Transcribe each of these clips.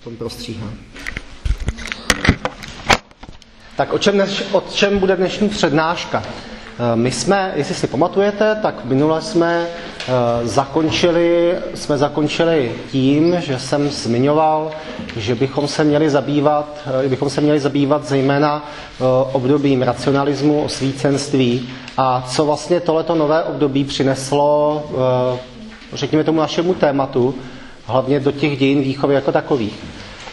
Tom prostříhám. Tak o čem bude dnešní přednáška? My jsme, jestli si pamatujete, tak minule jsme zakončili tím, že jsem zmiňoval, že bychom se měli zabývat zejména obdobím racionalismu, osvícenství a co vlastně tohleto nové období přineslo, řekněme tomu našemu tématu, hlavně do těch dějin výchovy jako takových.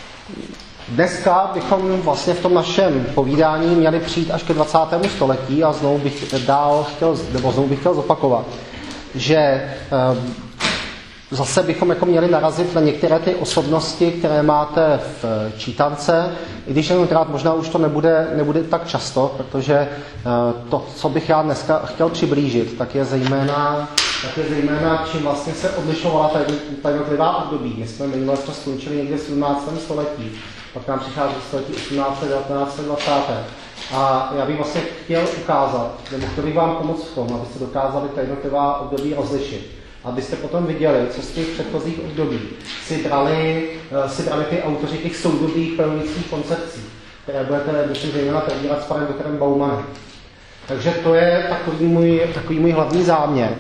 Dneska bychom vlastně v tom našem povídání měli přijít až ke 20. století a znovu bych chtěl zopakovat, že zase bychom jako měli narazit na některé ty osobnosti, které máte v čítance, i když tentokrát možná už to nebude tak často, protože to, co bych já dneska chtěl přiblížit, tak je zejména čím vlastně se odlišovala ta jednotlivá období. My jsme minule to skončili někde v 17. století, pak nám přichází století 18., 19., 20. A já bych vlastně chtěl ukázat, nebo chtěl bych vám pomoct v tom, abyste dokázali ta jednotlivá období rozlišit. Abyste potom viděli, co z těch předchozích období si brali ty autoři těch soudobých pedagogických koncepcí, které budete dnešní zejména probírat s panem doktorem Baumanem. Takže to je takový můj hlavní záměr.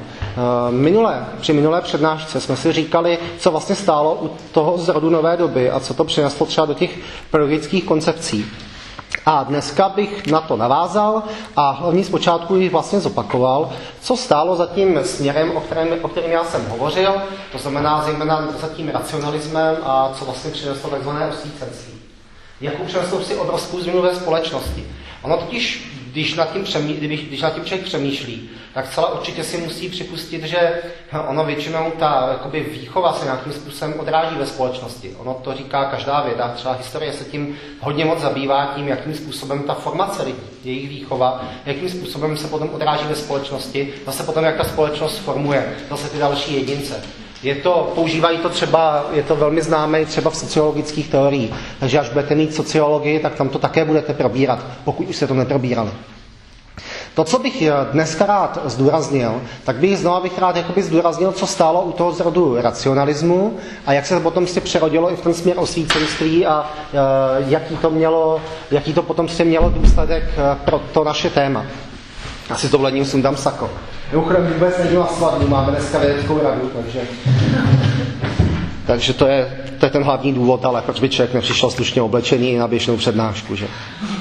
Při minulé přednášce jsme si říkali, co vlastně stálo u toho zrodu nové doby a co to přineslo třeba do těch pedagogických koncepcí. A dneska bych na to navázal a hlavně zpočátku jich vlastně zopakoval, co stálo za tím směrem, o kterém já jsem hovořil, to znamená zejména za tím racionalismem a co vlastně přineslo takzvané osvícenství. Jakou přineslo si obrovskou změnu ve společnosti. Ono totiž, když nad tím člověk přemýšlí, tak celá určitě si musí připustit, že ono většinou ta jakoby výchova se nějakým způsobem odráží ve společnosti. Ono to říká každá věda, třeba historie se tím hodně moc zabývá tím, jakým způsobem ta formace lidí, jejich výchova, jakým způsobem se potom odráží ve společnosti, zase potom jak ta společnost formuje, zase ty další jedince. Používají to třeba, je to velmi známé třeba v sociologických teoriích, takže až budete mít sociologii, tak tam to také budete probírat, pokud už jste to neprobírali. To, co bych dneska rád zdůraznil, tak bych rád zdůraznil, co stálo u toho zrodu racionalismu a jak se potom přerodilo i v ten směr osvícenství a jaký to potom mělo důsledek pro to naše téma. Asi s dovolením sundám sako. Mimochodem vůbec nejdu na svatbu, máme dneska vědeckou radu, takže to je ten hlavní důvod, ale proč by člověk nepřišel slušně oblečený na běžnou přednášku, že?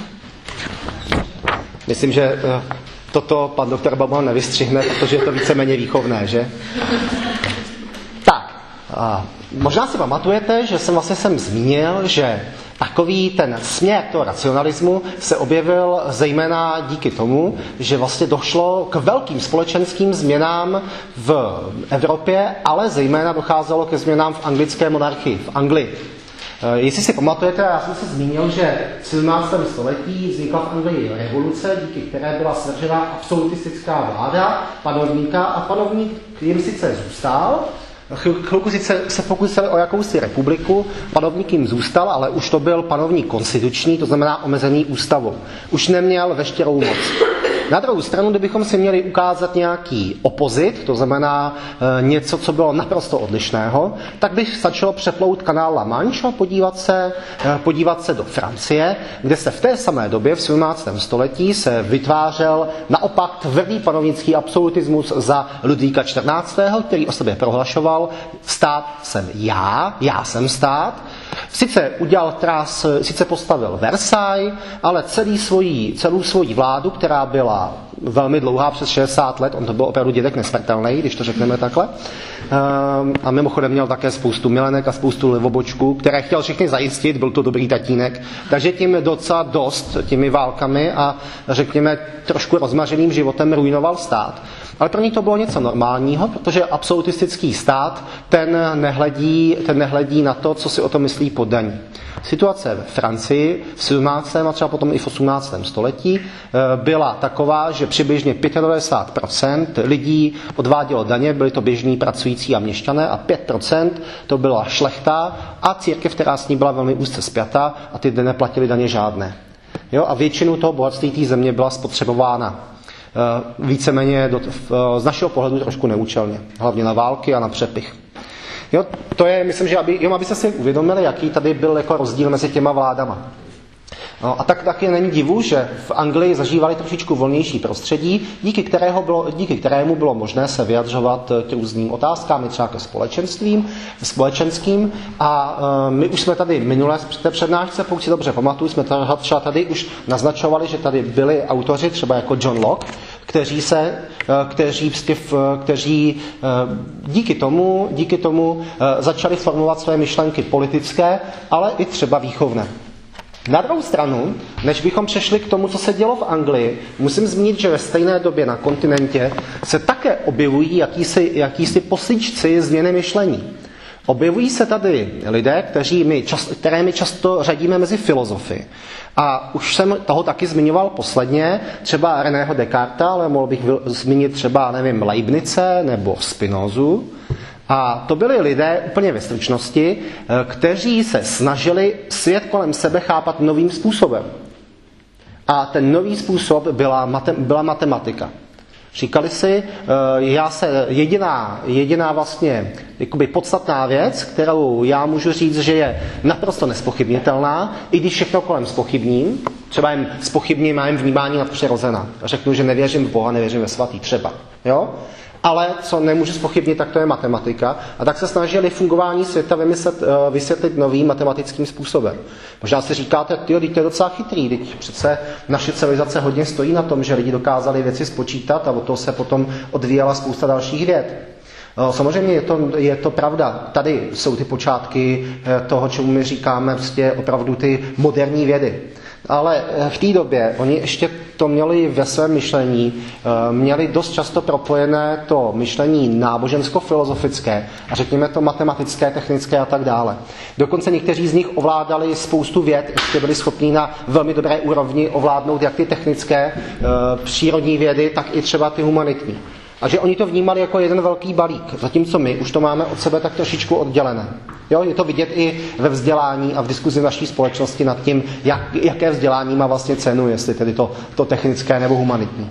Myslím, že toto pan doktor Bauman nevystřihne, protože je to víceméně výchovné, že? Tak, možná si pamatujete, že jsem zmínil, že takový ten směr toho racionalismu se objevil zejména díky tomu, že vlastně došlo k velkým společenským změnám v Evropě, ale zejména docházelo ke změnám v anglické monarchii, v Anglii. Jestli si pamatujete, já jsem se zmínil, že v 17. století vznikla v Anglii revoluce, díky které byla svržena absolutistická vláda panovníka a panovník jim sice zůstal, chvilku se pokusili o jakousi republiku, panovník jim zůstal, ale už to byl panovník konstituční, to znamená omezený ústavou. Už neměl veškerou moc. Na druhou stranu, kdybychom si měli ukázat nějaký opozit, to znamená něco, co bylo naprosto odlišného, tak by stačilo přeplout kanál La Manche a podívat se do Francie, kde se v té samé době, v 17. století, se vytvářel naopak tvrdý panovnický absolutismus za Ludvíka XIV., který o sobě prohlašoval, stát jsem já jsem stát. Sice postavil Versailles, ale celou svoji vládu, která byla velmi dlouhá, přes 60 let, on to byl opravdu dědek nesmrtelný, když to řekneme takhle. A mimochodem měl také spoustu milenek a spoustu livobočků, které chtěl všechny zajistit, byl to dobrý tatínek. Takže tím docela dost těmi válkami a řekněme trošku rozmařeným životem ruinoval stát. Ale pro ní to bylo něco normálního, protože absolutistický stát ten nehledí na to, co si o tom myslí poddaní. Situace ve Francii v 17. a třeba potom i v 18. století byla taková, že přibližně 95% lidí odvádělo daně, byli to běžní pracující a měšťané a 5% to byla šlechta a církev, která s ní byla velmi úzce spjata a ty neplatili daně žádné. Jo? A většinu toho bohatství té země byla spotřebována víceméně z našeho pohledu trošku neúčelně, hlavně na války a na přepich. Jo, to je, myslím, že abyste si uvědomili, jaký tady byl jako rozdíl mezi těma vládama. No, a tak taky není divu, že v Anglii zažívali trošičku volnější prostředí, díky kterému bylo možné se vyjadřovat k různým otázkám, třeba ke společenským. A my už jsme tady minule v té přednášce, pokud si dobře pamatuju, jsme třeba tady už naznačovali, že tady byli autoři, třeba jako John Locke, kteří díky tomu začali formovat své myšlenky politické, ale i třeba výchovné. Na druhou stranu, než bychom přešli k tomu, co se dělo v Anglii, musím zmínit, že ve stejné době na kontinentě se také objevují jakýsi posličci změny myšlení. Objevují se tady lidé, které my často řadíme mezi filozofy. A už jsem toho taky zmiňoval posledně, třeba Reného Descartesa, ale mohl bych zmínit třeba, Leibnize nebo Spinozu. A to byli lidé úplně ve stručnosti, kteří se snažili svět kolem sebe chápat novým způsobem. A ten nový způsob byla matematika. Říkali si, jediná vlastně jakoby podstatná věc, kterou já můžu říct, že je naprosto nespochybnitelná, i když všechno kolem zpochybním, třeba jen zpochybním mém vnímání nadpřirozená. Řeknu, že nevěřím v Boha, nevěřím ve svatý třeba. Jo? Ale co nemůžu zpochybnit, tak to je matematika. A tak se snažili fungování světa vysvětlit novým matematickým způsobem. Možná si říkáte, to je docela chytrý, teď přece naše civilizace hodně stojí na tom, že lidi dokázali věci spočítat a od toho se potom odvíjela spousta dalších věd. Samozřejmě je to pravda. Tady jsou ty počátky toho, čemu my říkáme opravdu ty moderní vědy. Ale v té době oni ještě to měli ve svém myšlení, měli dost často propojené to myšlení nábožensko-filozofické a řekněme to matematické, technické a tak dále. Dokonce někteří z nich ovládali spoustu věd, ještě byli schopni na velmi dobré úrovni ovládnout jak ty technické přírodní vědy, tak i třeba ty humanitní. A že oni to vnímali jako jeden velký balík, zatímco my už to máme od sebe tak trošičku oddělené. Jo, je to vidět i ve vzdělání a v diskuzi naší společnosti nad tím, jaké vzdělání má vlastně cenu, jestli tedy to technické nebo humanitní.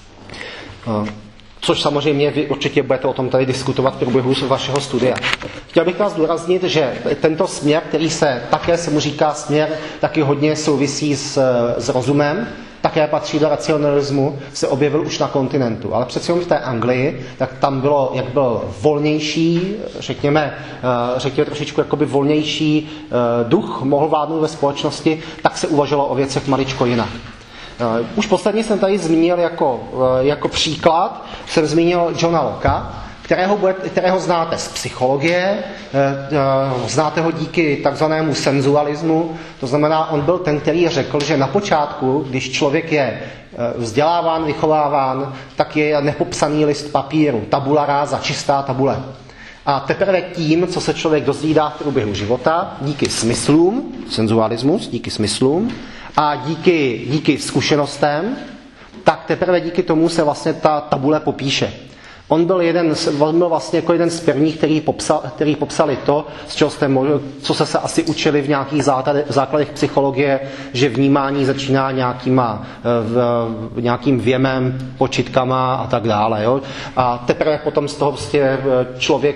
Což samozřejmě vy určitě budete o tom tady diskutovat v průběhu vašeho studia. Chtěl bych vás zdůraznit, že tento směr, který se mu říká směr, taky hodně souvisí s rozumem, také patří do racionalismu, se objevil už na kontinentu. Ale přeci jen v té Anglii, tak tam bylo, jak byl volnější, řekněme trošičku jakoby volnější duch mohl vládnout ve společnosti, tak se uvažovalo o věcech maličko jinak. Už posledně jsem tady zmínil jako příklad, jsem zmínil Johna Locka, kterého znáte z psychologie, znáte ho díky takzvanému senzualismu, to znamená, on byl ten, který řekl, že na počátku, když člověk je vzděláván, vychováván, tak je nepopsaný list papíru, tabula rasa, čistá tabule. A teprve tím, co se člověk dozvídá v průběhu života, díky smyslům, senzualismus, díky smyslům a díky zkušenostem, tak teprve díky tomu se vlastně ta tabule popíše. On byl vlastně jako jeden z prvních, který popsali to, co se asi učili v nějakých základech psychologie, že vnímání začíná nějakým věmem, počítkama a tak dále. Jo? A teprve potom z toho člověk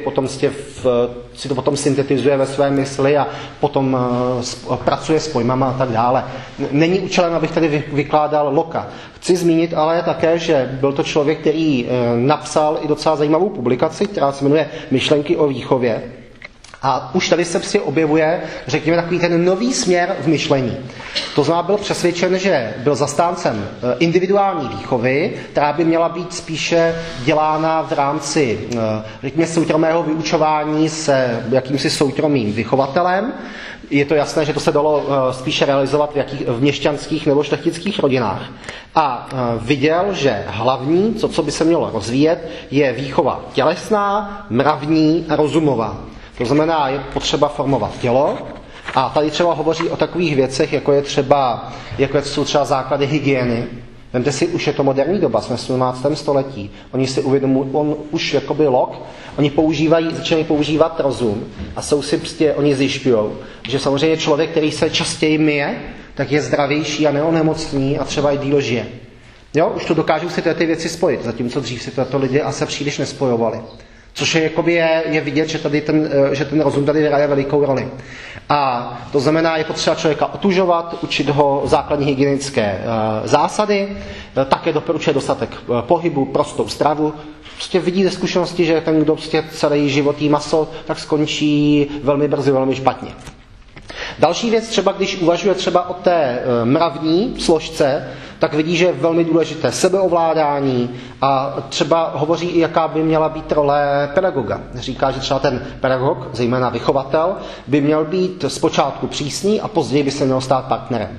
si to potom syntetizuje ve své mysli a potom pracuje s pojmama a tak dále. Není účelem, abych tady vykládal Locka. Chci zmínit ale také, že byl to člověk, který napsal i docela zajímavou publikaci, která se jmenuje Myšlenky o výchově. A už tady se objevuje, řekněme, takový ten nový směr v myšlení. To znamená, byl přesvědčen, že byl zastáncem individuální výchovy, která by měla být spíše dělána v rámci, řekněme, soukromého vyučování se jakýmsi soukromým vychovatelem. Je to jasné, že to se dalo spíše realizovat v měšťanských nebo šlechtických rodinách. A viděl, že hlavní, co by se mělo rozvíjet, je výchova tělesná, mravní a rozumová. To znamená, je potřeba formovat tělo a tady třeba hovoří o takových věcech, jako jsou třeba základy hygieny. Vemte si, už je to moderní doba, jsme v 17. století. Oni si uvědomují, už jakoby Locke, oni začínají používat rozum a oni zjišťujou, že samozřejmě člověk, který se častěji myje, tak je zdravější a neonemocní a třeba i díl žije. Jo, už to dokážou si ty věci spojit, zatímco dřív si to lidi asi příliš nespojovali. Což je vidět, že ten rozum tady hraje velikou roli. A to znamená, je potřeba člověka otužovat, učit ho základní hygienické zásady, také doporučuje dostatek pohybu, prostou stravu. Prostě vidí ze zkušenosti, že ten, kdo prostě celý život jí maso, tak skončí velmi brzy, velmi špatně. Další věc, třeba když uvažuje třeba o té mravní složce, tak vidí, že je velmi důležité sebeovládání a třeba hovoří i, jaká by měla být role pedagoga. Říká, že třeba ten pedagog, zejména vychovatel, by měl být zpočátku přísný a později by se měl stát partnerem.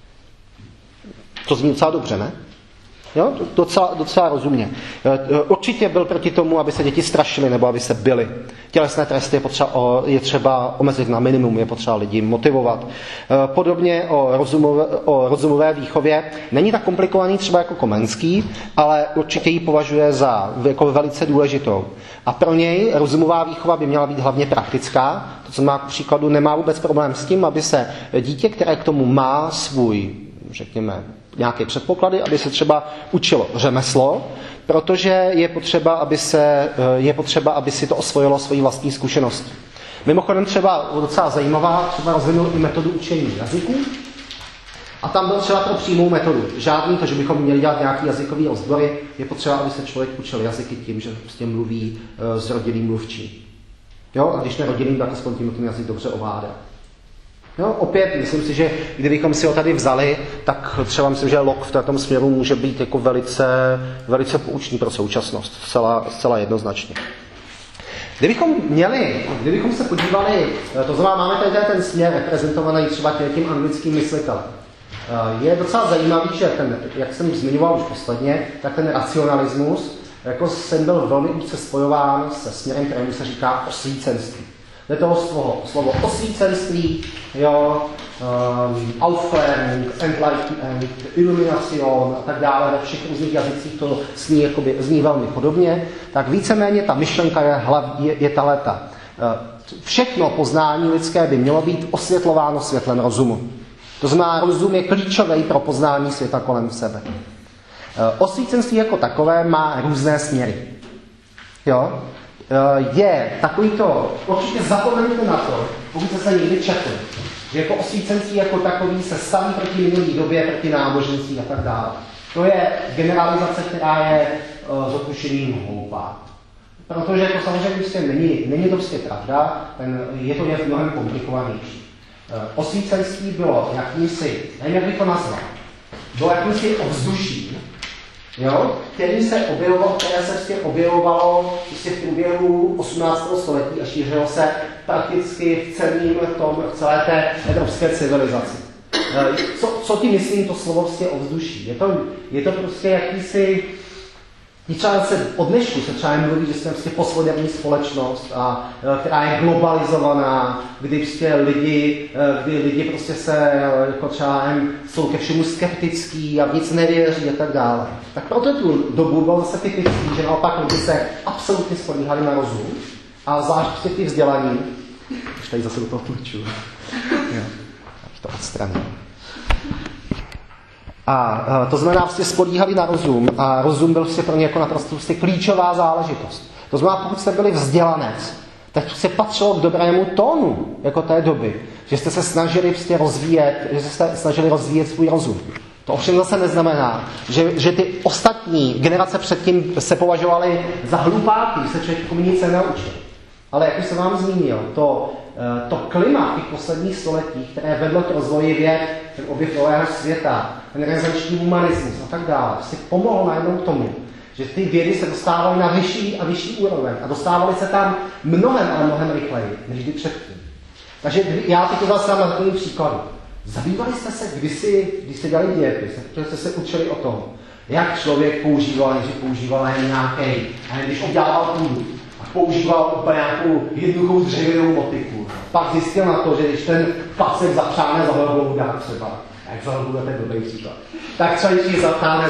To zní docela dobře, ne? Jo? Docela rozumně. Určitě byl proti tomu, aby se děti strašily nebo aby se bily. Tělesné tresty je třeba omezit na minimum, je potřeba lidi motivovat. Podobně o rozumové výchově není tak komplikovaný třeba jako Komenský, ale určitě ji považuje jako velice důležitou. A pro něj rozumová výchova by měla být hlavně praktická. To, co má k příkladu, nemá vůbec problém s tím, aby se dítě, které k tomu má svůj, řekněme, nějaké předpoklady, aby se třeba učilo řemeslo, protože je potřeba, aby si to osvojilo svojí vlastní zkušenosti. Mimochodem třeba docela zajímavá, třeba rozvinul i metodu učení jazyků a tam byl třeba pro přímou metodu. Žádný to, že bychom měli dělat nějaký jazykový rozbory, je potřeba, aby se člověk učil jazyky tím, že prostě mluví s rodilým mluvčím. Jo? A když nerodilým, tak aspoň tím ten jazyk dobře ovládá. No, opět, myslím si, že kdybychom si ho tady vzali, tak třeba myslím, že Locke v tom směru může být jako velice poučný pro současnost, zcela jednoznačně. Kdybychom se podívali, to znamená, máme tady ten směr reprezentovaný třeba tím anglickým myslitelem. Je docela zajímavý, že jak jsem zmiňoval už posledně, tak ten racionalismus jako jsem byl velmi úzce spojován se směrem, kterému se říká osvícenství. Je toho slovo osvícenství, Aufklärung, Enlightenment, Illumination a tak dále, ve všech různých jazycích to zní velmi podobně, tak víceméně ta myšlenka je tahleta. Všechno poznání lidské by mělo být osvětlováno světlem rozumu. To znamená, rozum je klíčový pro poznání světa kolem sebe. Osvícenství jako takové má různé směry. Jo? Je takovýto, určitě zapomeňte na to, pokud jste se někdy četli, že jako osvícenství jako takový se staví proti minulý době, proti náboženství a tak dále. To je generalizace, která je s odpuštěním hloupá. Protože to samozřejmě prostě není to prostě pravda, je to nějak mnohem komplikovanější. Osvícenství bylo jakýmsi, nevím, jak bych to nazval, bylo jakýmsi ovzduší, jo, které se objevovalo v průběhu 18. století a šířilo se prakticky v celé té evropské civilizaci. Co tím myslím to slovo vlastně ovzduší? Je to prostě jakýsi, třeba se od dnešku se třeba mluví, že jsme prostě postmoderní společnost, která je globalizovaná, kdy prostě lidi prostě jako třeba jsou ke všemu skeptický a nic nevěří a tak dále. Tak proto tu dobu bylo zase typický, že naopak lidi se absolutně spolíhali na rozum a zvlášť prostě ty vzdělaní. Už tady zase do toho tluču. To odstraním. A to znamená, prostě spolíhali na rozum a rozum byl prostě pro ně jako naprosto klíčová záležitost. To znamená, pokud jste byli vzdělanec, tak se patřilo k dobrému tónu jako té doby, že jste se snažili rozvíjet svůj rozum. To ovšem zase neznamená, že ty ostatní generace předtím se považovaly za hlupáky, se člověk nic nenaučil. Ale jak už jsem vám zmínil, to klima v těch posledních stoletích, které vedlo k rozvoji věd, ten objev nového světa, ten renesanční humanismus a tak dále, si pomohlo najednou k tomu, že ty vědy se dostávaly na vyšší a vyšší úroveň a dostávaly se tam mnohem rychleji, než kdy předtím. Takže já teď to zase na takovým příkladu. Zabývali jste se kdysi, když jste dělali diety, jste se učili o tom, jak člověk používal nějaký, když obdělával půdu, používal úplně nějakou jednoduchou dřevěnou motiku. Pak zjistil na to, že když ten pasek zapřáhne za velblouda třeba, jak za velblouda, to je dobrý příklad, tak třeba když ji zapřáhne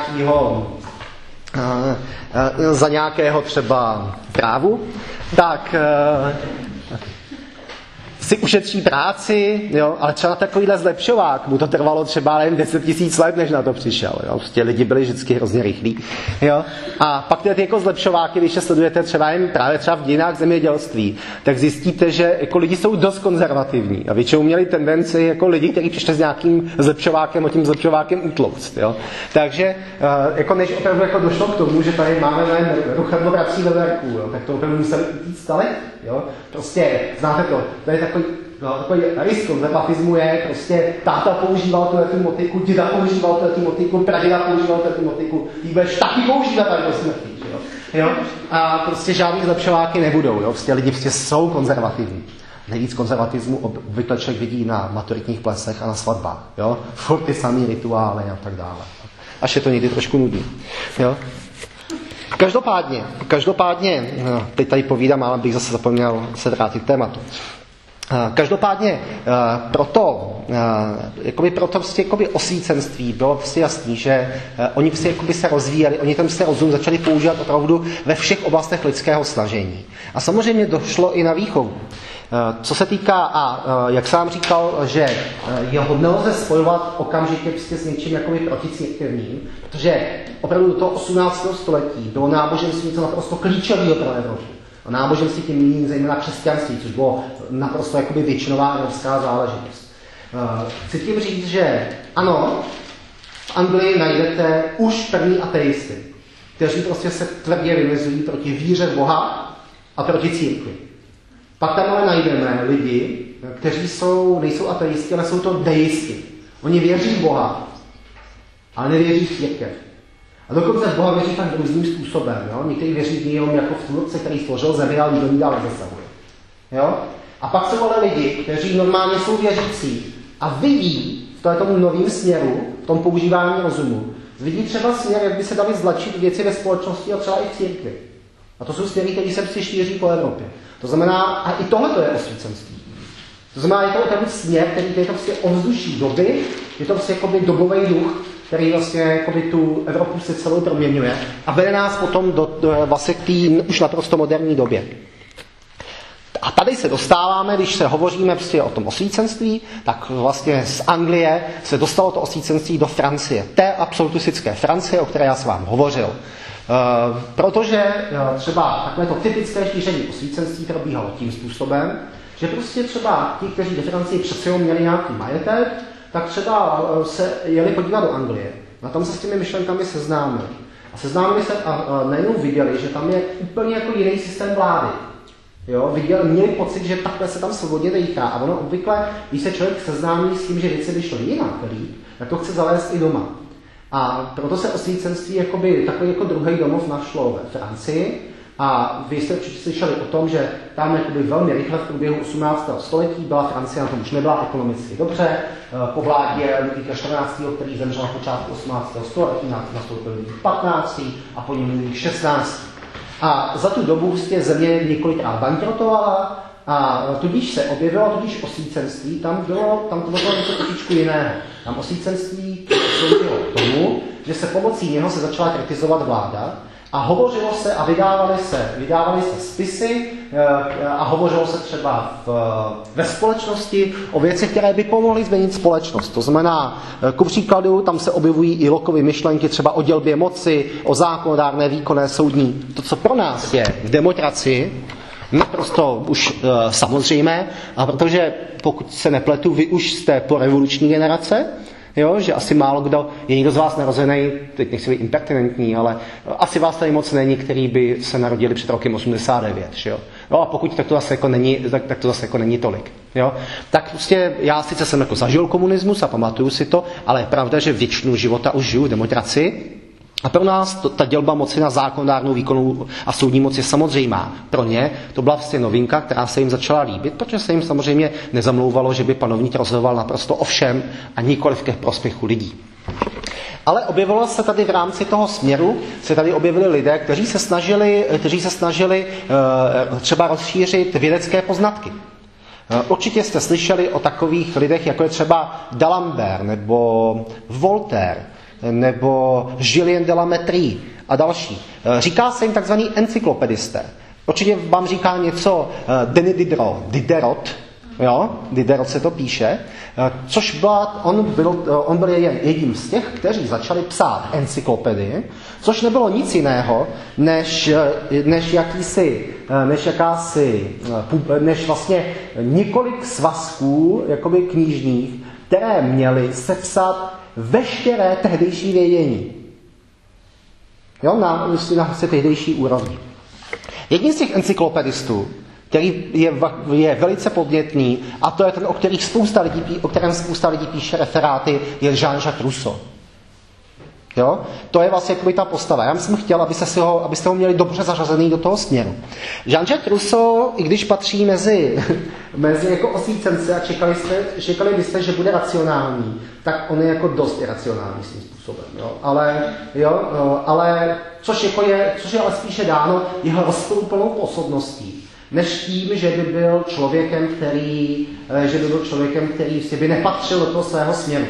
za nějakého třeba trávu, tak si ušetří práci, jo, ale třeba takovýhle zlepšovák, mu to trvalo třeba jen 10 000 let, než na to přišel. Jo. Prostě lidi byli vždycky hrozně rychlí. Jo. A pak ty jako zlepšováky, když je sledujete třeba jen právě třeba v dějinách zemědělství, tak zjistíte, že jako lidi jsou dost konzervativní a většinou měli tendenci jako lidi, kteří přišli s nějakým zlepšovákem a tím zlepšovákem utlouct. Jo. Takže jako než opravdu jako došlo k tomu, že tady máme ruchadlo vrací veverků, jo, tak to opravdu museli utíct let. Jo. Prostě znáte to je takový rys konzervatismu je, prostě táta používal tu motiku, děda používal tu motiku, praděda používal tu motiku, ty budeš taky používat tady do smrti, jo? A prostě žádný zlepšováky nebudou, jo? Prostě lidi prostě jsou konzervativní. Nejvíc konzervatismu obvykle člověk vidí na maturitních plesech a na svatbách, jo? Furt ty samý rituály a tak dále. Až je to někdy trošku nudný, jo? Každopádně, teď tady povídám, ale bych zase zapomněl se vrátit k tématu. Každopádně proto prostě osvícenství bylo prostě jasný, že oni prostě se rozvíjeli, oni ten rozum začali používat opravdu ve všech oblastech lidského snažení. A samozřejmě došlo i na výchovu. Co se týká, jak jsem říkal, že jeho nelze spojovat okamžitě prostě s něčím proticírkevním, protože opravdu do toho 18. století bylo náboženství něco naprosto klíčového pro Evropu. A náboženství tím míní zejména křesťanství, což bylo naprosto většinová evropská záležitost. Chci tím říct, že ano, v Anglii najdete už první ateisty, kteří prostě se tvrdě vymezují proti víře v Boha a proti církvi. Pak tam ale najdeme lidi, kteří nejsou ateisti, ale jsou to deisti. Oni věří v Boha, ale nevěří v církev. A dokonce v Boha věří tak různým způsobem. Jo? Někteří věří v něj jako v tvůrce, který stvořil zemi, ale nikdo ní dál nezasahuje. Jo? A pak jsou ale lidi, kteří normálně jsou věřící a vidí v tomu novém směru, v tom používání rozumu, vidí třeba směr, jak by se daly zlačit věci ve společnosti a třeba i v církvi. A to jsou směry, které se prostě šíří po Evropě. To znamená, a i tohle to je osvícenství. To znamená, je to opravdu směr, který je to prostě ovzduší doby, je to prostě dobový duch, který vlastně tu Evropu se celou proměňuje a vede nás potom vlastně k té už naprosto moderní době. A tady se dostáváme, když se hovoříme prostě o tom osvícenství, tak vlastně z Anglie se dostalo to osvícenství do Francie, té absolutistické Francie, o které já jsem vám hovořil. Protože třeba takové to typické šíření osvícenství probíhalo tím způsobem, že prostě třeba ti, kteří ve Francii přece měli nějaký majetek, tak třeba se jeli podívat do Anglie. A tam se s těmi myšlenkami seznámili. A seznámili se a najednou viděli, že tam je úplně jiný systém vlády. Jo? Měli pocit, že takhle se tam svobodně dejchá. A ono obvykle, když se člověk seznámí s tím, že věci vyšlo jinak, tak to chce zavést i doma. A proto se osvícenství takový druhý domov našlo ve Francii. A vy jste určitě slyšeli o tom, že tam velmi rychle v průběhu 18. století byla Francie, na tom už nebyla ekonomicky dobře. Po vládě Ludvíka XIV., který zemřel na počátku 18. století, nastoupil Ludvík 15. a po něm Ludvík 16. A za tu dobu země několikrát bankrotovala a tudíž se objevilo osvícenství, tam to bylo něco trošičku jiného. Tam osvícenství sloužilo tomu, že se pomocí něho se začala kritizovat vláda, a hovořilo se a vydávaly se spisy a hovořilo se třeba ve společnosti o věcech, které by pomohly změnit společnost. To znamená, ku příkladu, tam se objevují i Lockovy myšlenky třeba o dělbě moci, o zákonodárné, výkonné, soudní. To, co pro nás je v demokracii, naprosto už samozřejmé, a protože pokud se nepletu, vy už jste po revoluční generace, jo, že asi málo kdo, je někdo z vás narozený, teď nechci být impertinentní, ale asi vás tady moc není, který by se narodili před rokem 89, že jo. No a pokud tak to zase není tolik, jo. Tak prostě já sice jsem zažil komunismus a pamatuju si to, ale je pravda, že většinu života už žiju v demokracii. A pro nás ta dělba moci na zákonodárnou, výkonnou a soudní moc je samozřejmá. Pro ně to byla vlastně novinka, která se jim začala líbit, protože se jim samozřejmě nezamlouvalo, že by panovník rozhodoval naprosto o všem a nikoliv ke prospěchu lidí. Ale objevilo se tady v rámci toho směru, se tady objevili lidé, kteří se snažili třeba rozšířit vědecké poznatky. Určitě jste slyšeli o takových lidech, jako je třeba D'Alembert nebo Voltaire, nebo Julien de la Métrie a další. Říká se jim takzvaný encyklopedisté. Určitě vám říká něco Denis Diderot, jo, Diderot se to píše, což byla, on byl jedním z těch, kteří začali psát encyklopedii, což nebylo nic jiného, než vlastně několik svazků, jakoby knižních, které měly sepsat veškeré tehdejší vědění. Jo, na tehdejší úrovni. Jedním z těch encyklopedistů, který je velice podnětný, a to je ten, o kterém spousta lidí píše referáty, je Jean-Jacques Rousseau. Jo? To je vlastně jakoby ta postava. Já jsem chtěl, abyste ho měli dobře zařazený do toho směru. Jean-Jacques Rousseau, i když patří mezi jako osvícence a čekali byste, že bude racionální, tak on je jako dost iracionální svým způsobem. Jo? Ale což je ale spíše dáno jeho rozporuplnou osobností, než tím, že by byl člověkem, který si by nepatřil do toho svého směru.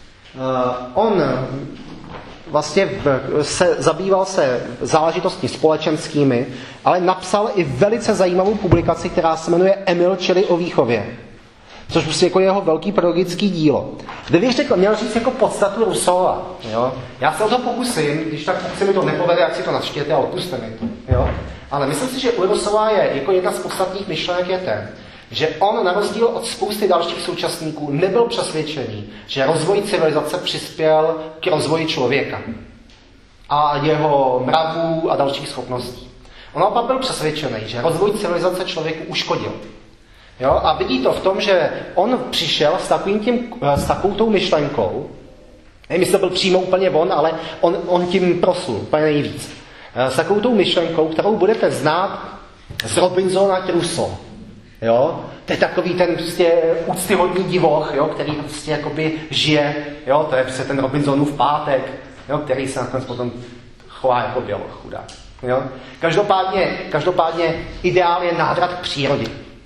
On vlastně zabýval se záležitostmi společenskými, ale napsal i velice zajímavou publikaci, která se jmenuje Emil, čili o výchově. Což prostě jako jeho velký pedagogický dílo. Kdybych měl říct jako podstatu Rousseaua, jo? Já se o to pokusím, když tak se mi to nepovede, jak si to načtěte a odpuste mi to. Jo? Ale myslím si, že u Rousseaua je jako jedna z podstatných myšlenek je ten, že on na rozdíl od spousty dalších současníků nebyl přesvědčený, že rozvoj civilizace přispěl k rozvoji člověka a jeho mravů a dalších schopností. On opak byl přesvědčený, že rozvoj civilizace člověku uškodil. Jo? A vidí to v tom, že on přišel s takovou tou myšlenkou, nevím, jestli to byl přímo úplně on, ale on tím proslul úplně nejvíc. S takovou tou myšlenkou, kterou budete znát z Robinsona Crusoe. Jo? To je takový ten prostě úctyhodný divoch, jo? Který prostě jakoby žije, jo? To je prostě ten Robinsonův pátek, jo? Který se nakonec potom chová jako běloch, chudák. Jo? Každopádně ideál je návrat k přírodě.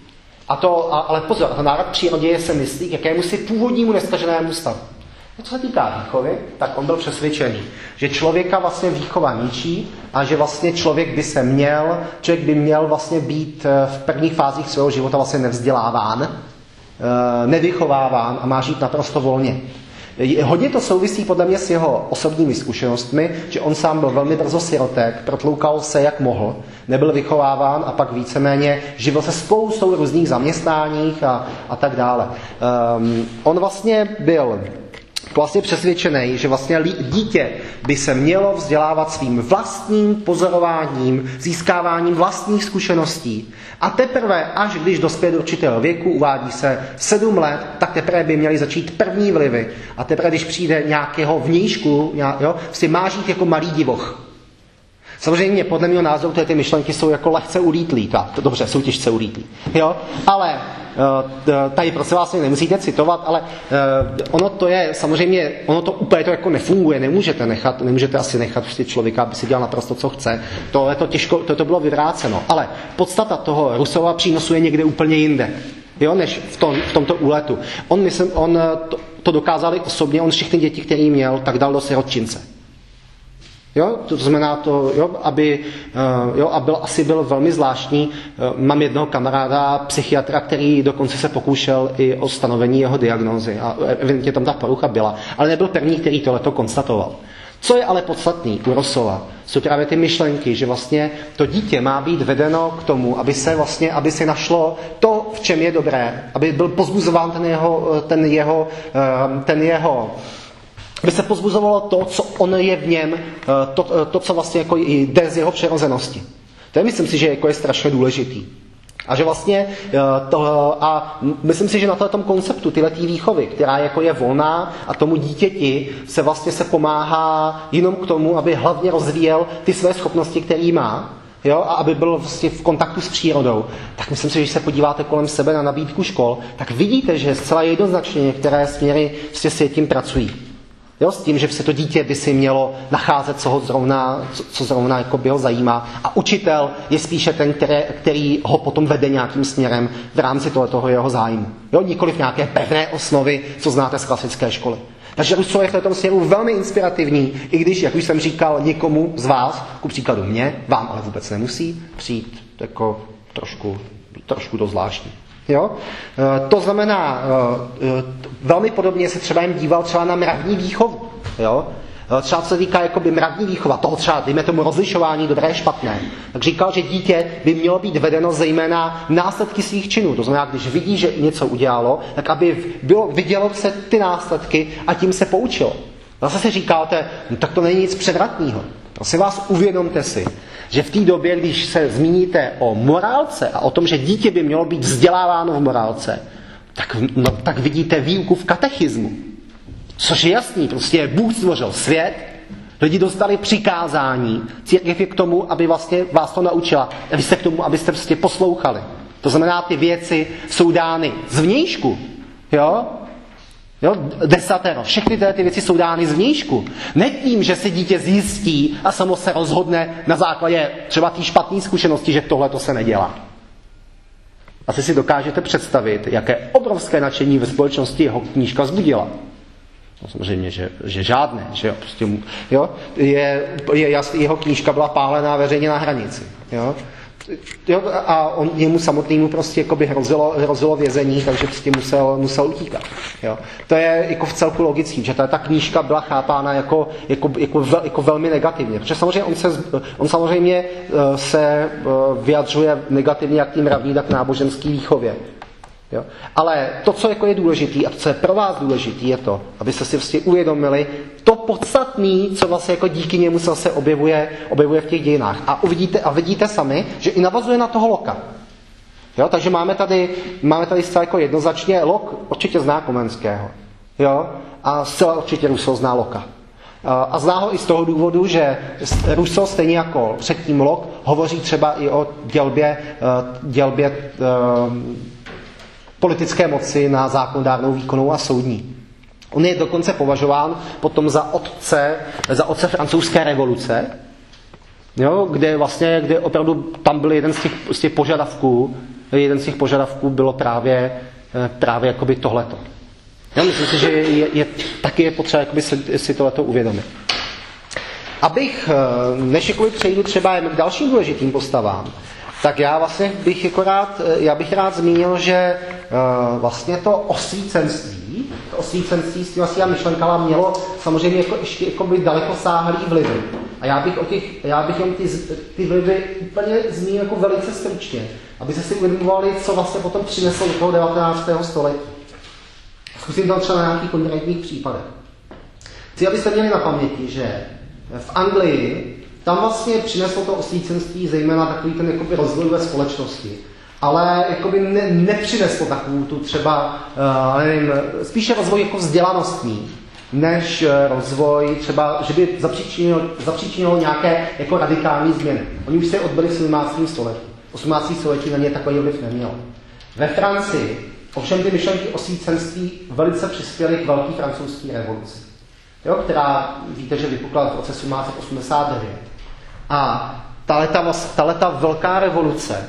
Ale pozor, to návrat k přírodě se myslí k jakémusi původnímu nestaženému stavu. Co se týká výchovy, tak on byl přesvědčený, že člověka vlastně výchova ničí a že vlastně člověk by měl vlastně být v prvních fázích svého života vlastně nevzděláván, nevychováván a má žít naprosto volně. Hodně to souvisí podle mě s jeho osobními zkušenostmi, že on sám byl velmi brzo sirotek, protloukal se jak mohl, nebyl vychováván a pak víceméně živil se spoustou různých zaměstnáních a tak dále. On vlastně byl přesvědčený, že vlastně dítě by se mělo vzdělávat svým vlastním pozorováním, získáváním vlastních zkušeností. A teprve, až když dospěje do určitého věku, uvádí se 7 let, tak teprve by měly začít první vlivy. A teprve, když přijde nějakého vnějšku, si má žít jako malý divoch. Samozřejmě, podle mého názoru, ty myšlenky jsou jako lehce ulítlý. Dobře, jsou těžce ulítlý. Jo? Ale tady prosím vás nemusíte citovat, ale ono to úplně to jako nefunguje. Nemůžete asi nechat prostě člověka, aby si dělal naprosto, co chce. To bylo vyvráceno. Ale podstata toho Rousseaua přínosu je někde úplně jinde. Jo, než v tomto úletu. On to dokázal osobně, on všechny děti, které měl, tak dal do sirotčince. Jo, to znamená to, byl velmi zvláštní. Mám jednoho kamaráda, psychiatra, který dokonce se pokoušel i o stanovení jeho diagnózy a evidentně tam ta porucha byla, ale nebyl první, který tohleto konstatoval. Co je ale podstatný u Rousseaua, jsou právě ty myšlenky, že vlastně to dítě má být vedeno k tomu, aby se našlo to, v čem je dobré, aby byl pozbuzován aby se pozbuzovalo to, co on je v něm, to co vlastně jako jde z jeho přirozenosti. To je, myslím si, že je strašně důležitý. A že vlastně myslím si, že na tom konceptu tyhletý výchovy, která je volná a tomu dítěti se pomáhá jenom k tomu, aby hlavně rozvíjel ty své schopnosti, které má, jo, a aby byl vlastně v kontaktu s přírodou, tak myslím si, že když se podíváte kolem sebe na nabídku škol, tak vidíte, že zcela jednoznačně některé směry se tím pracují. Jo, s tím, že se to dítě by si mělo nacházet, co zrovna jako by ho zajímá. A učitel je spíše ten, který ho potom vede nějakým směrem v rámci toho jeho zájmu. Jo, nikoliv nějaké pevné osnovy, co znáte z klasické školy. Takže Rousseau je v tom směru velmi inspirativní, i když, jak už jsem říkal, někomu z vás, ku příkladu mě, vám ale vůbec nemusí přijít jako trošku dost zvláštní. Jo? To znamená, velmi podobně se třeba jen díval třeba na mravní výchovu. Jo? Třeba co se týká jakoby mravní výchova, toho třeba, dejme tomu rozlišování dobré špatné, tak říkal, že dítě by mělo být vedeno zejména následky svých činů. To znamená, když vidí, že něco udělalo, tak aby vidělo se ty následky a tím se poučilo. Zase si říkáte, no, tak to není nic převratného. Prosím vás, uvědomte si, že v té době, když se zmíníte o morálce a o tom, že dítě by mělo být vzděláváno v morálce, tak vidíte výuku v katechismu. Což je jasný, prostě Bůh stvořil svět, lidi dostali přikázání, církev je k tomu, aby vlastně vás to naučila, a vy jste k tomu, abyste prostě poslouchali. To znamená, ty věci jsou dány zvnějšku, jo? Jo, desatero, všechny ty věci jsou dány zvnějšku. Ne tím, že si dítě zjistí a samo se rozhodne na základě třeba té špatné zkušenosti, že tohle to se nedělá. Asi si dokážete představit, jaké obrovské nadšení ve společnosti jeho knížka vzbudila. No, samozřejmě, že žádné, že jo, prostě, jo, je jasný, jeho knížka byla pálená veřejně na hranici, jo. Jo, a jemu samotnému prostě jakoby hrozilo vězení, takže prostě musel utíkat. Jo. To je jako v celku logický, že ta knížka byla chápána jako velmi negativně. Protože samozřejmě on samozřejmě se vyjadřuje negativně jak tím mravní, tak náboženský výchově. Jo. Ale to, co jako je důležité a to, co je pro vás důležité, je to, abyste si vlastně uvědomili to podstatné, co vlastně jako díky němu se zase objevuje v těch dějinách. A vidíte sami, že i navazuje na toho Locka. Jo. Takže máme tady zcela jako jednoznačně Locke určitě zná Komenského. Jo. A zcela určitě Rousseau zná Locka. A zná ho i z toho důvodu, že Rousseau stejně jako předtím Locke hovoří třeba i o dělbě politické moci na zákonodárnou, výkonnou a soudní. On je dokonce považován potom za otce francouzské revoluce, jo, kde opravdu tam byl jeden z těch požadavků bylo právě jakoby tohleto. Já myslím si, že taky je potřeba jakoby si tohleto uvědomit. Než přejdu třeba k dalším důležitým postavám, tak já bych rád zmínil, že vlastně to osvícenství s tím vlastně myšlenkama mělo samozřejmě ještě dalekosáhlý vlivy. A já bych jen ty vlivy úplně zmínil jako velice stručně, aby se si uvědomovali, co vlastně potom přineslo do toho 19. století. Zkusím to třeba na nějakých konkrétních případech. Chci, abyste měli na paměti, že v Anglii tam vlastně přineslo to osvícenství zejména takový ten jakoby rozvoj ve společnosti. Ale jakoby nepřineslo takovou tu třeba, spíše rozvoj jako vzdělanostní, než rozvoj třeba, že by zapříčinilo nějaké jako radikální změny. Oni už se odbyli v 17. století. 18. století na ně takový vliv nemělo. Ve Francii ovšem ty myšlenky osvícenství velice přispěly k velké francouzské revoluci, jo, která víte, že vypukla v roce 1789. A tahleta velká revoluce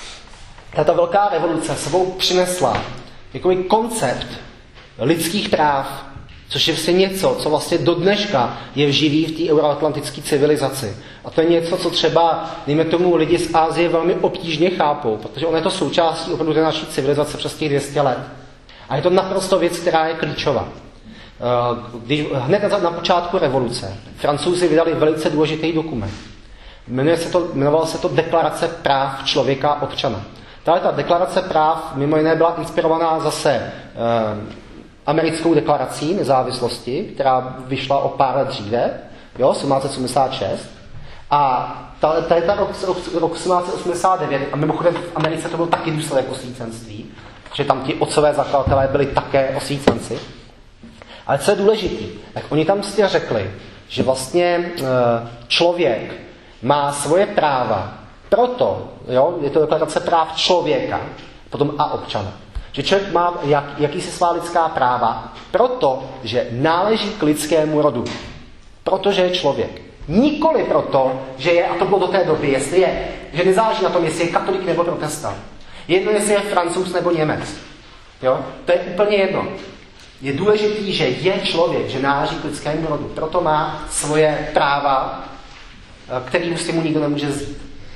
sebou přinesla jakoby koncept lidských práv, což je vlastně něco, co vlastně do dneška je živý v té euroatlantické civilizaci. A to je něco, co třeba, dejme tomu, lidi z Asie velmi obtížně chápou, protože ono je to součástí opravdu té naší civilizace přes těch 200 let. A je to naprosto věc, která je klíčová. Hned na počátku revoluce Francouzi vydali velice důležitý dokument. Jmenovalo se to Deklarace práv člověka a občana. Ta deklarace práv mimo jiné byla inspirovaná zase americkou deklarací nezávislosti, která vyšla o pár let dříve, jo, 1776. A rok 1789, a mimochodem v Americe to byl taky důsledek osvícenství, protože tam ti otcové zakladatelé byli také osvícenci. Ale co je důležité, tak oni tam si řekli, že vlastně člověk má svoje práva proto, jo, je to deklarace práv člověka, potom a občana. Že člověk má jakýsi svá lidská práva proto, že náleží k lidskému rodu. Protože je člověk. Nikoli proto, že je, a to bylo do té doby, že nezáleží na tom, jestli je katolik nebo protestant. Jedno, jestli je Francouz nebo Němec. Jo? To je úplně jedno. Je důležitý, že je člověk, že náleží k lidskému rodu. Proto má svoje práva, který si mu nikdo nemůže vzít.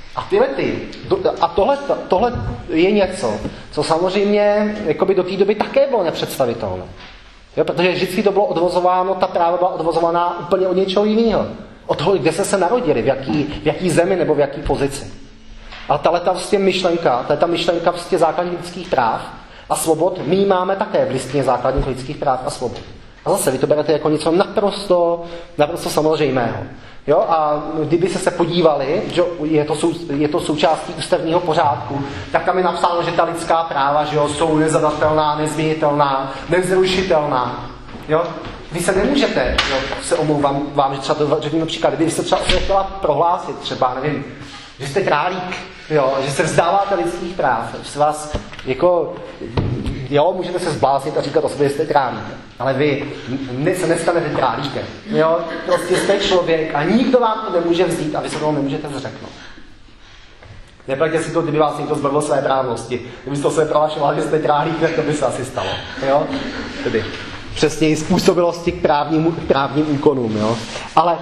A tohle je něco, co samozřejmě jakoby do té doby také bylo nepředstavitelné. Jo, protože vždycky to bylo odvozováno, ta práva byla odvozovaná úplně od něčeho jiného. Od toho, kde se narodili, v jaký zemi nebo v jaký pozici. A tato vlastně myšlenka, ta myšlenka vlastně základních lidských práv a svobod, my ji máme také v listině základních lidských práv a svobod. A zase vy to berete jako něco naprosto samozřejmého. Jo? A kdyby se podívali, že je to součástí ústavního pořádku, tak tam je napsáno, že ta lidská práva, že jo, jsou nezadatelná, nezměnitelná, nevzrušitelná. Jo? Vy se nemůžete, jo, se omlouvám vám, že třeba to řeknu příklad, kdyby se třeba chtěla prohlásit, třeba, nevím, že jste králík, jo, že se vzdáváte lidských práv, že se vás jako, jo, můžete se zbláznit a říkat o sobě, že jste králík, ale vy se nestanete králíkem, jo, prostě jste člověk a nikdo vám to nemůže vzít a vy se toho nemůžete zřeknout. Neplaťte si to, kdyby vás někdo zbavil své právnosti. Kdybyste se prohlašoval, že jste králík, tak to by se asi stalo, jo, tedy přesněji způsobilosti k právním úkonům, jo, ale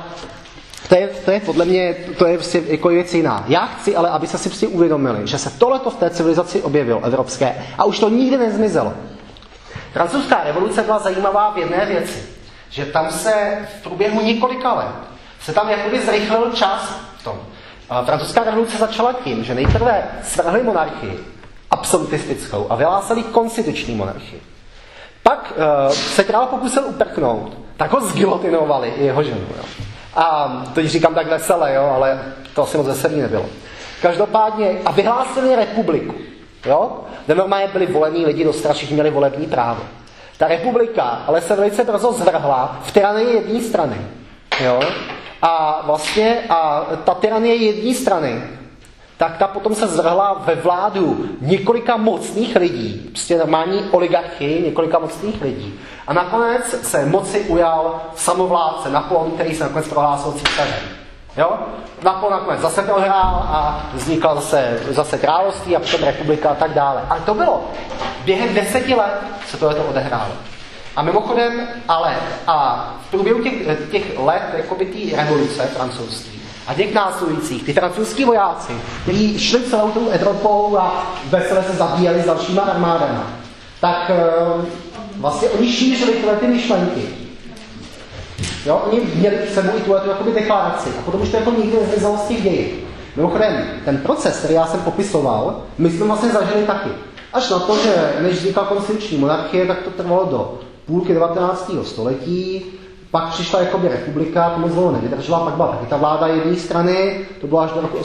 to je podle mě, to je prostě jako věc jiná. Já chci, ale aby se si prostě uvědomili, že se tohleto v té civilizaci objevilo, evropské, a už to nikdy nezmizelo. Francouzská revoluce byla zajímavá v jedné věci, že tam se v průběhu několika let se tam jakoby zrychlil čas v tom. Francouzská revoluce začala tím, že nejprve svrhli monarchii absolutistickou a vyhlásili konstituční monarchii. Pak se král pokusil uprchnout, tak ho zgilotinovali i jeho ženu. Jo. A teď říkám tak veselé, jo, ale to asi moc veselý nebylo. Každopádně, a vyhlásili republiku. Jo? Kde normálně byli volení lidi, všichni měli volební právo. Ta republika ale se velice brzo zvrhla v tyranii jedné strany. Jo? A vlastně ta tyranie jedné strany, tak ta potom se zvrhla ve vládu několika mocných lidí, prostě normální oligarchii několika mocných lidí. A nakonec se moci ujal samovládce Napoleon, který se nakonec prohlásil císařem. Jo? Napoleon nakonec zase prohrál a vznikla zase království a potom republika a tak dále. Ale to bylo. Během 10 let se tohleto odehrálo. A mimochodem, a v průběhu těch let jakoby té revoluce francouzství a těch následujících, ty francouzský vojáci, kteří šli celou tou Evropou a vesele se zabíjeli s dalšíma armádama, tak vlastně oni šířili ty myšlenky. Jo? Oni měli k sebou i tuhletu jakoby deklaraci a potom už to jako nikdy nezmizelo z těch dějin. Mimochodem, ten proces, který já jsem popisoval, my jsme vlastně zažili taky. Až na to, že než vznikla konstituční monarchie, tak to trvalo do půlky 19. století, pak přišla jakoby republika, to moc dlouho nevydržela, pak byla taky ta vláda jedné strany, to bylo až do roku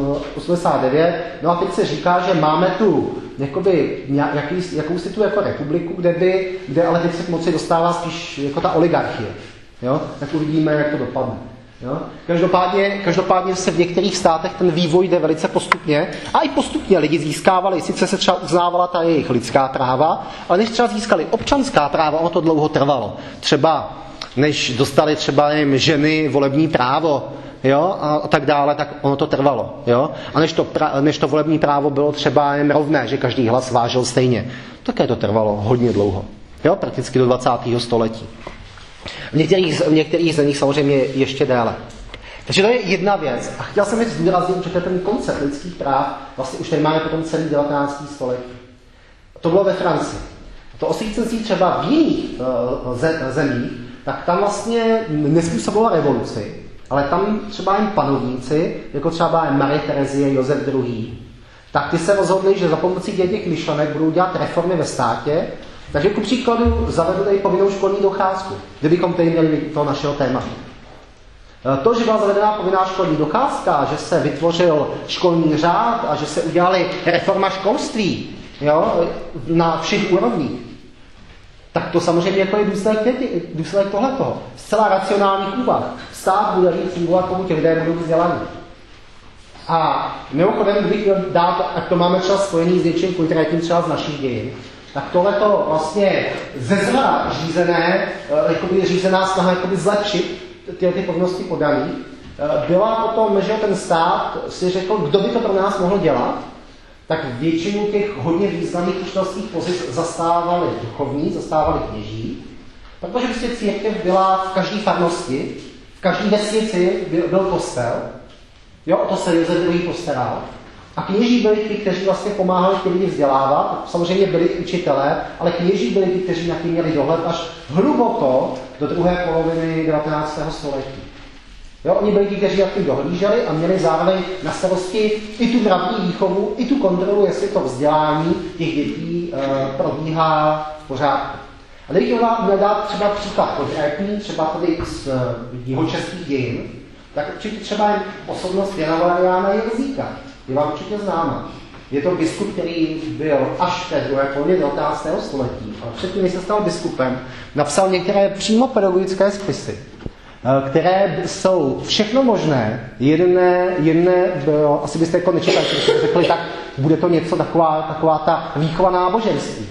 89. No a teď se říká, že máme tu jakoby jakousi tu jako republiku, kde ale teď se k moci dostává spíš jako ta oligarchie. Jo? Tak uvidíme, jak to dopadne. Jo? Každopádně se v některých státech ten vývoj jde velice postupně a i postupně lidi získávali, sice se třeba uznávala ta jejich lidská práva, ale než třeba získali občanská práva, ono to dlouho trvalo. Třeba než dostali třeba ženy volební právo, jo, a tak dále, tak ono to trvalo. Jo? A než to volební právo bylo třeba jen rovné, že každý hlas vážil stejně, také to trvalo hodně dlouho. Jo? Prakticky do 20. století. V některých zemích samozřejmě ještě déle. Takže to je jedna věc. A chtěl jsem zdůraznit, že ten koncept lidských práv vlastně už tady máme potom celý 19. století. To bylo ve Francii. To osvícenství třeba v jiných zemích, tak tam vlastně nespůsobilo revoluci, ale tam třeba jen panovníci, jako třeba Marie Terezie, Josef II., tak ty se rozhodli, že za pomocí těch myšlenek budou dělat reformy ve státě. Takže ku příkladu zavedli povinnou školní docházku, kdybychom tady měli toho našeho tématu. To, že byla zavedená povinná školní docházka, že se vytvořil školní řád a že se udělali reforma školství, jo, na všech úrovních, tak to samozřejmě jako je důsledek tohletoho. Zcela racionálních úvah. Stát bude víc fungovat, pokud lidé budou vzdělaní. A mimochodem, kdybych měl dát, ať to máme třeba spojený s něčím konkrétním třeba z našich dějin, tak tohleto vlastně zezra řízená snaha zlepšit ty povinnosti podaných, byla potom, že ten stát si řekl, kdo by to pro nás mohl dělat, tak většinu těch hodně významných učitelských pozic zastávali duchovní, zastávali kněží, protože prostě církev byla v každé farnosti, v každé vesnici byl kostel, Jo, o to se Josef II. Postaral. A kněží byli ti, kteří vlastně pomáhali ty lidi vzdělávat. Samozřejmě byli učitelé, ale kněží byli ti, kteří na tím měli dohled až hluboko do druhé poloviny 19. století. Jo, oni byli ti, kteří nad tím dohlíželi a měli zároveň na starosti i tu mravní výchovu, i tu kontrolu, jestli to vzdělání těch dětí probíhá v pořádku. A kdybych měl dát třeba příklad konkrétní, třeba tady z jihočeských dějin, tak určitě třeba jen osobnost Jana Valeriána Jirzíka. Je vám určitě známa. Je to biskup, který byl až v té druhé polovině 19. století. A předtím, než se stal biskupem, napsal některé přímo pedagogické spisy, které jsou všechno možné. Jedné bylo, asi byste jako nečekali, že jste řekli, tak bude to něco taková ta výchova náboženství.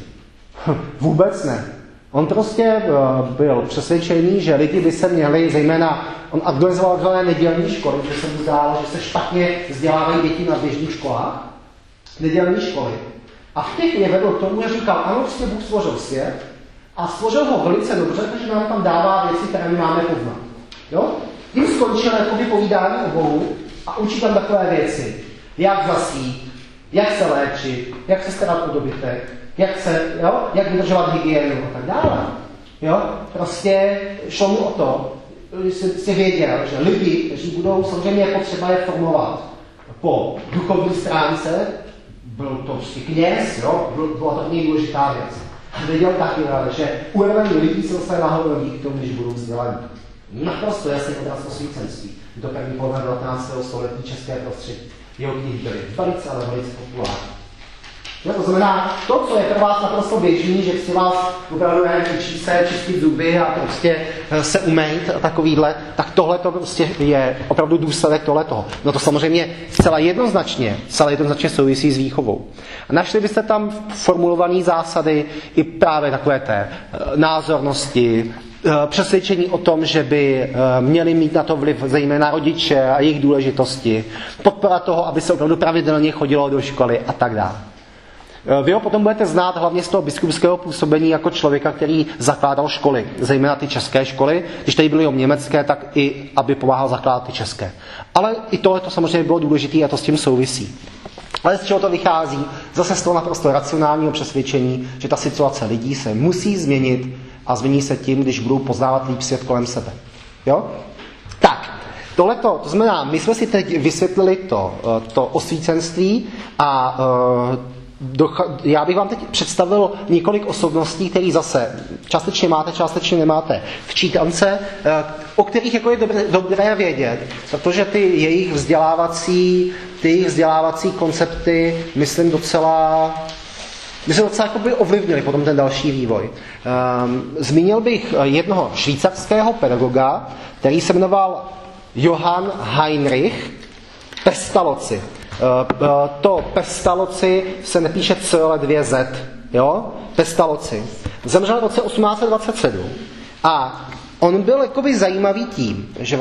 Vůbec ne. On prostě byl přesvědčený, že lidi by se měli, zejména, on organizoval takové nedělní školy, že se mu zdálo, že se špatně vzdělávají děti na běžných školách. Nedělní školy. A v těch je vedl tomu, že říkal, ano, prostě Bůh stvořil svět a stvořil ho velice dobře, takže nám tam dává věci, které my máme poznat. Jo? Tím skončil jakoby povídání o Bohu a učí tam takové věci. Jak zasít, jak se léčit, jak se starat o dobytek, jak vydržovat hygienu a tak dále. Jo? Prostě šlo mu o to, že si věděl, že lidi, kteří budou, samozřejmě je potřeba je formovat po duchovní stránce, byl to prostě kněz, jo? Byla to hodně důležitá věc. A věděl taky, že uvedený lidí se dostane nahoru díky tomu, když budou vzdělaní. Naprosto jasný odraz osvícenství. Je to první polovina 19. století české prostředí. Jeho knihy byly velice, ale velice populární. To znamená, to, co je pro vás naprosto běžný, že si vás opravdu učí se čistit zuby a prostě se umýt a takovýhle, tak tohle to prostě je opravdu důsledek tohletoho. No to samozřejmě zcela jednoznačně souvisí s výchovou. A našli byste tam formulované zásady i právě takové té názornosti, přesvědčení o tom, že by měli mít na to vliv zejména rodiče a jejich důležitosti, podpora toho, aby se opravdu pravidelně chodilo do školy a tak dále. Vy ho potom budete znát hlavně z toho biskupského působení jako člověka, který zakládal školy, zejména ty české školy. Když tady byly jenom německé, tak i aby pomáhal zakládat ty české. Ale i tohle to samozřejmě bylo důležité a to s tím souvisí. Ale z čeho to vychází? Zase z toho naprosto racionálního přesvědčení, že ta situace lidí se musí změnit a změní se tím, když budou poznávat líp svět kolem sebe. Jo? Tak, tohleto, to znamená, my jsme si teď vysvětlili to osvícenství a já bych vám teď představil několik osobností, které zase částečně máte, částečně nemáte v čítance, o kterých jako je dobré vědět, protože ty jejich vzdělávací koncepty, myslím docela jakoby ovlivnili potom ten další vývoj. Zmínil bych jednoho švýcarského pedagoga, který se jmenoval Johann Heinrich Pestalozzi. To Pestalozzi se nepíše C, ale 2 Z. Jo? Pestalozzi. Zemřel v roce 1827 a on byl jakoby zajímavý tím, že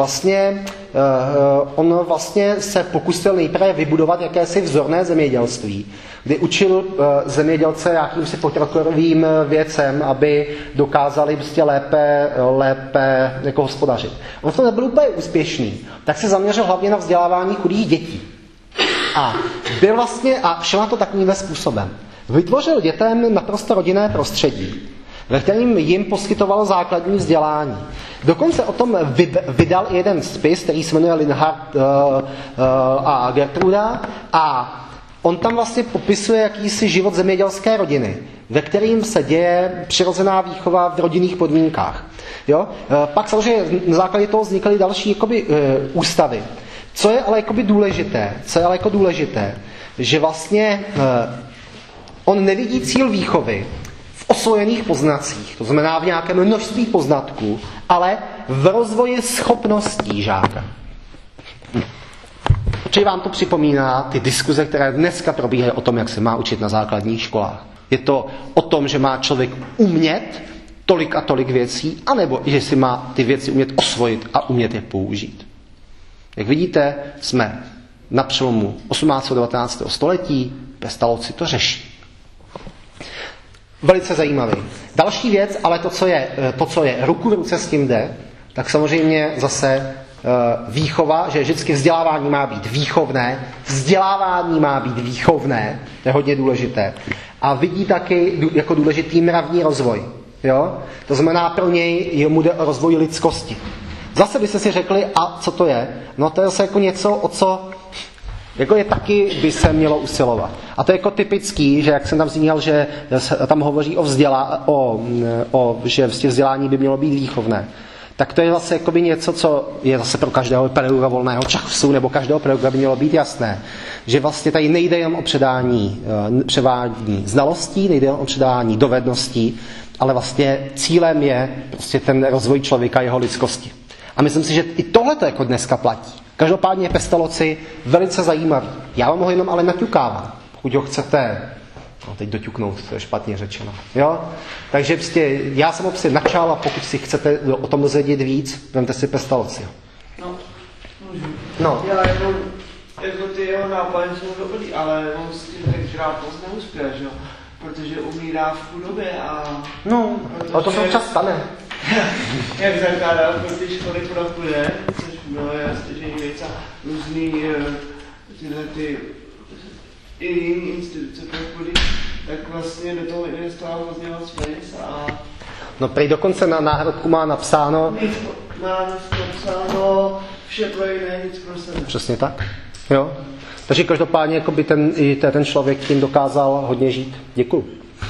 on vlastně se pokusil nejprve vybudovat jakési vzorné zemědělství, kdy učil zemědělce jakýmsi pokrokovým věcem, aby dokázali prostě lépe jako hospodařit. On v tom nebyl úplně úspěšný, tak se zaměřil hlavně na vzdělávání chudých dětí. A šel na to takovýmhle způsobem. Vytvořil dětem naprosto rodinné prostředí, ve kterém jim poskytoval základní vzdělání. Dokonce o tom vydal i jeden spis, který se jmenuje Linhart a Gertruda, a on tam vlastně popisuje jakýsi život zemědělské rodiny, ve kterým se děje přirozená výchova v rodinných podmínkách. Jo? Pak samozřejmě na základě toho vznikaly další ústavy. Co je ale důležité, že vlastně on nevidí cíl výchovy v osvojených poznacích, to znamená v nějakém množství poznatků, ale v rozvoji schopností žáka. Určitě vám to připomíná ty diskuze, které dneska probíhají o tom, jak se má učit na základních školách. Je to o tom, že má člověk umět tolik a tolik věcí, anebo že si má ty věci umět osvojit a umět je použít. Jak vidíte, jsme na přelomu 18. a 19. století, Pestalozzi to řeší. Velice zajímavý. Další věc, ale to, co je ruku v ruce s tím jde, tak samozřejmě zase výchova, že vždycky vzdělávání má být výchovné, vzdělávání má být výchovné, to je hodně důležité. A vidí taky jako důležitý mravní rozvoj. Jo? To znamená pro něj jemu jde o rozvoj lidskosti. Zase byste si řekli, a co to je? No to je zase jako něco, o co jako je taky by se mělo usilovat. A to je jako typický, že jak jsem tam zmínil, že tam hovoří že vzdělání by mělo být výchovné. Tak to je zase jakoby něco, co je zase pro každého pedagoga volného času nebo každého pedagoga by mělo být jasné. Že vlastně tady nejde jen o převádění znalostí, nejde jen o předání dovedností, ale vlastně cílem je prostě ten rozvoj člověka, jeho lidskosti. A myslím si, že i tohle to jako dneska platí. Každopádně Pestalozzi velice zajímavý. Já vám ho jenom ale naťukávám, pokud ho chcete, no teď doťuknout, to je špatně řečeno. Jo? Takže prostě já jsem ho prostě načal a pokud si chcete o tom dozvědět víc, vemte si Pestalozziho. No, můžu. No. Já jako ty jeho nápady jsou dobrý, ale on s tím tak rád moc neuspěl, že jo? Protože umírá v chudobě a... No, ale to se občas stane. Jak zakládal pro ty školy pro chudé, což bylo stěžení věc a různý tyhle ty i jiný instituce pro chudy, tak vlastně do toho investoval hodně moc peněz a... No prý dokonce na náhrobku má napsáno... Má napsáno vše pro jiné, nic pro sebe. Přesně tak, jo. Takže každopádně jakoby ten člověk tím dokázal hodně žít. Děkuju.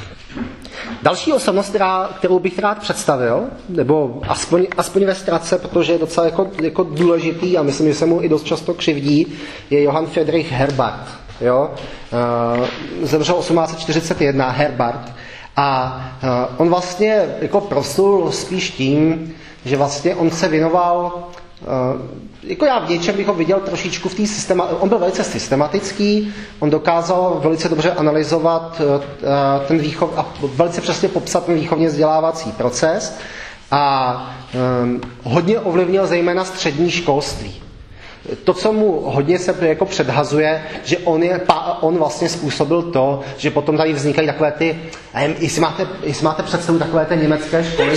Další osobnost, kterou bych rád představil, nebo aspoň ve zkratce, protože je docela jako důležitý a myslím, že se mu i dost často křivdí, je Johann Friedrich Herbart. Jo? Zemřel 1841, Herbart. A on vlastně jako proslul spíš tím, že vlastně on se věnoval jako já v něčem bych ho viděl trošičku v té on byl velice systematický, on dokázal velice dobře analyzovat ten a velice přesně popsat ten výchovně vzdělávací proces a hodně ovlivnil zejména střední školství. To, co mu hodně se jako předhazuje, že on vlastně způsobil to, že potom tady vznikají takové ty, jestli máte představu takové ty německé školy,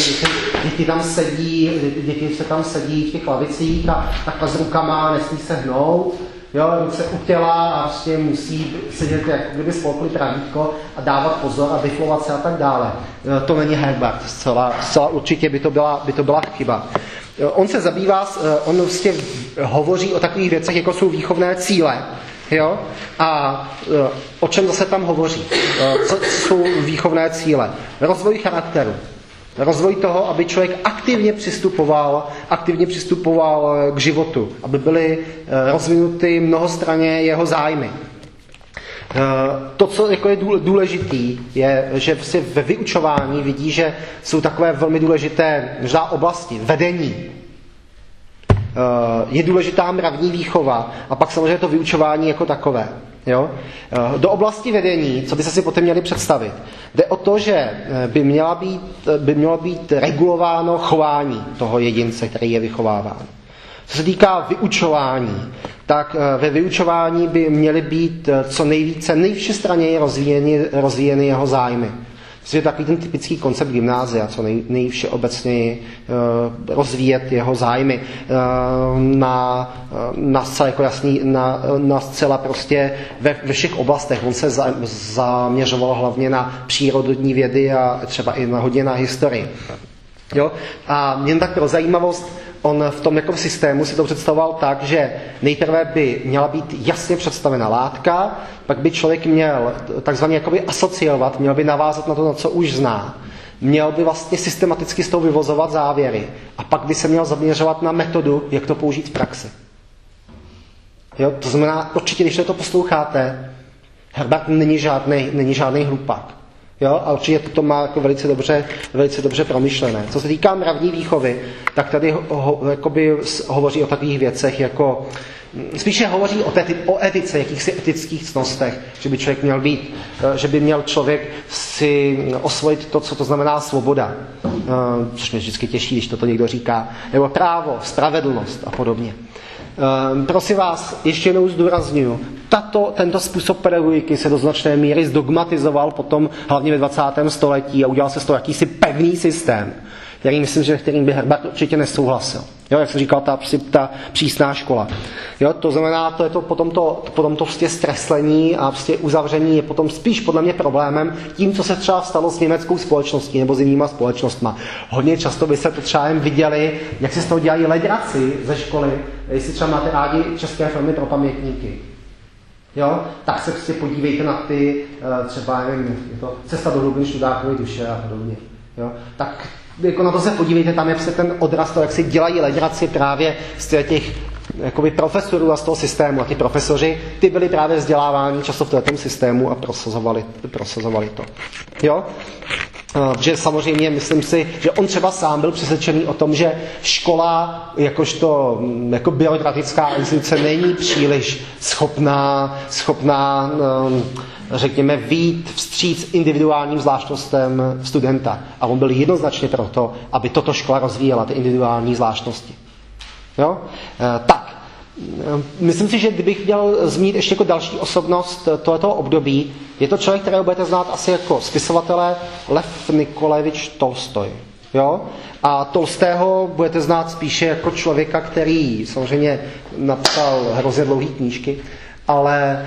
děti se tam sedí v těch lavicích a takhle s rukama nesmí se hnout, jo, ruce u těla a vlastně musí sedět, jako kdyby spolkli pravítko a dávat pozor a vyflovat se a tak dále. To není Herbart, zcela určitě by to byla chyba. On se zabývá, on vlastně hovoří o takových věcech, jako jsou výchovné cíle. Jo? A o čem zase tam hovoří? Co jsou výchovné cíle? Rozvoj charakteru. Rozvoj toho, aby člověk aktivně přistupoval k životu. Aby byly rozvinuty mnohostranně jeho zájmy. To, co jako je důležitý, je, že vlastně ve vyučování vidí, že jsou takové velmi důležité možná oblasti. Vedení. Je důležitá mravní výchova a pak samozřejmě to vyučování jako takové. Jo? Do oblasti vedení, co by se si potom měli představit, jde o to, že by mělo být regulováno chování toho jedince, který je vychováván. Co se týká vyučování, tak ve vyučování by měly být co nejvšestranněji rozvíjeny jeho zájmy. To je takový ten typický koncept gymnázia, co nejvšeobecněji rozvíjet jeho zájmy na zcela jako jasný, na zcela prostě ve všech oblastech. On se zaměřoval hlavně na přírodní vědy a třeba i hodně na historii. Jo? A jen tak pro zajímavost, on v tom jako systému si to představoval tak, že nejprve by měla být jasně představena látka, pak by člověk měl takzvaně jakoby asociovat, měl by navázat na to, na co už zná. Měl by vlastně systematicky z toho vyvozovat závěry. A pak by se měl zaměřovat na metodu, jak to použít v praxi. Jo? To znamená, určitě, když to posloucháte, Herbart není žádný hlupák. Jo? A určitě to má jako velice dobře promyšlené. Co se týká mravní výchovy, tak tady hovoří o takových věcech, jako spíše hovoří o etice, jakýchsi etických ctnostech, že by měl člověk si osvojit to, co to znamená svoboda. Což mě vždycky těší, když to někdo říká. Nebo právo, spravedlnost a podobně. Prosím vás, ještě jednou zdůrazňuji, tento způsob pedagogiky se do značné míry zdogmatizoval potom hlavně ve 20. století a udělal se z toho jakýsi pevný systém, který myslím, že kterým by Herbert určitě nesouhlasil. Jo, jak jsem říkal, ta přísná škola. Jo, to znamená, to je to potom to prostě zkreslení a prostě uzavření je potom spíš podle mě problémem tím, co se třeba stalo s německou společností nebo s jinýma společnostma. Hodně často by se to třeba jen viděli, jak si z toho dělají legraci ze školy, jestli třeba máte rádi české filmy pro pamětníky. Jo? Tak se prostě podívejte na ty, třeba nevím, je to Cesta do hlubin Študákovy duše a podobně. Jo? Tak jako na to se podívejte, tam je prostě ten odraz toho, jak si dělají legraci právě z těch jakoby profesorů a z toho systému. A ty profesoři, ty byli právě vzděláváni často v tom systému a prosazovali to. Jo? Že samozřejmě myslím si, že on třeba sám byl přesvědčený o tom, že škola jakožto jako byrokratická instituce není příliš schopná řekněme, vyjít vstříc individuálním zvláštnostem studenta. A on byl jednoznačně proto, aby toto škola rozvíjela, ty individuální zvláštnosti. Jo? Tak. Myslím si, že kdybych měl zmínit ještě jako další osobnost tohoto období, je to člověk, kterého budete znát asi jako spisovatele Lev Nikolajevič Tolstoj. Jo? A Tolstého budete znát spíše jako člověka, který samozřejmě napsal hrozně dlouhé knížky, ale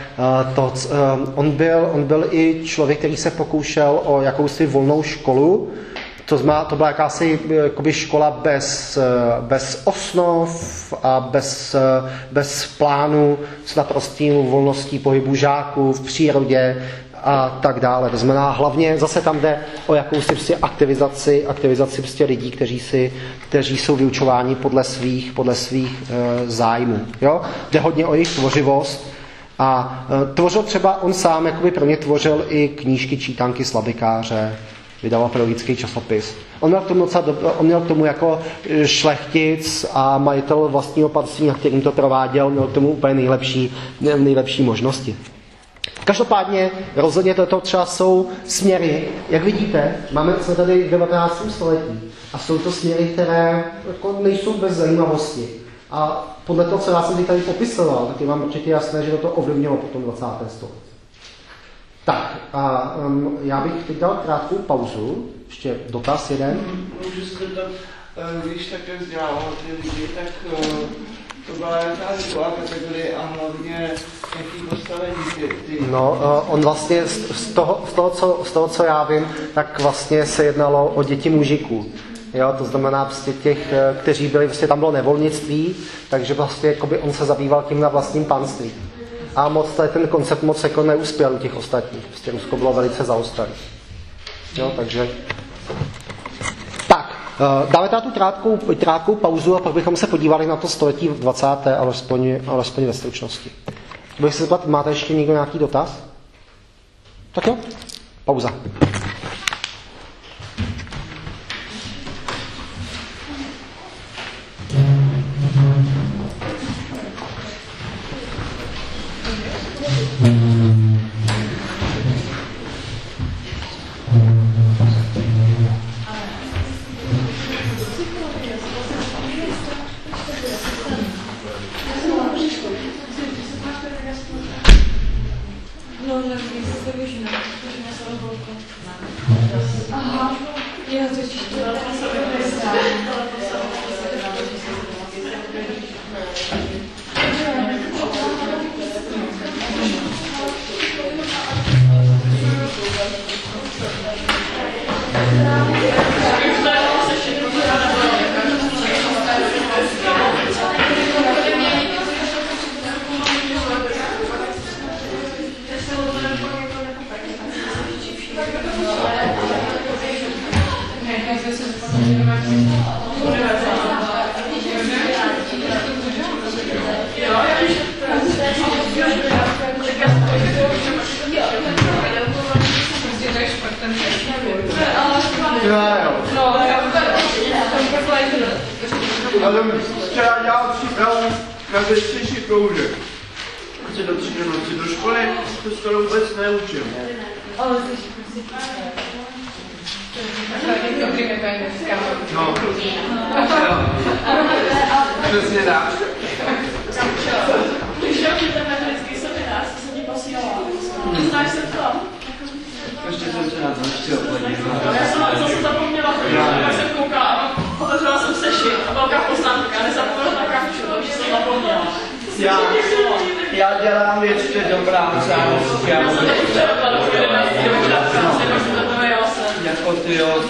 on byl i člověk, který se pokoušel o jakousi volnou školu. To byla jakási jakoby škola bez osnov a bez plánu s naprostým volností pohybu žáků v přírodě a tak dále. To znamená, hlavně zase tam jde o jakousi prostě aktivizaci prostě lidí, kteří jsou vyučováni podle svých zájmů. Jo? Jde hodně o jejich tvořivost a tvořil třeba on sám, jakoby pro ně tvořil i knížky, čítanky, slabikáře, vydával pedagogický časopis. On měl k tomu jako šlechtic a majitel vlastního panství, na kterým to prováděl, měl k tomu úplně nejlepší možnosti. Každopádně rozhodně toto třeba jsou směry, jak vidíte, jsme tady v 19. století a jsou to směry, které jako nejsou bez zajímavosti. A podle toho, co já jsem tady popisoval, tak je vám určitě jasné, že to ovlivnilo potom 20. století. Tak, a já bych teď dal krátkou pauzu, ještě dotaz jeden. Můžu se zeptat, když takhle vzdělával ty lidi, tak to byla nějaká věková kategorie a hlavně jaký postavení ty... No, on vlastně z toho, co já vím, tak vlastně se jednalo o děti mužiků. Jo, to znamená prostě těch, kteří byli, vlastně tam bylo nevolnictví, takže vlastně jakoby on se zabýval tím na vlastním panství. A ten koncept moc jako neuspěl u těch ostatních. Prostě Rusko bylo velice zaostalé. Jo, takže... Tak, dáme tady tu krátkou pauzu a pak bychom se podívali na to století v 20. alespoň ve stručnosti. Bych se zeptat, máte ještě někdo nějaký dotaz? Tak jo, pauza. Včera dělal přípravu na zestřejší kroužek. Se do 3 noci do školy, to skoro vůbec neučil. No, přesně tak. Když jo, že ten metodický seminář jsem ti posílala. Znáš se to? Ještě jsem se na to nechtěl podívat. Já jsem na to zase zapomněla, tak jsem koukala. Já dělám ještě dobrá záležitost. Jako ty jo.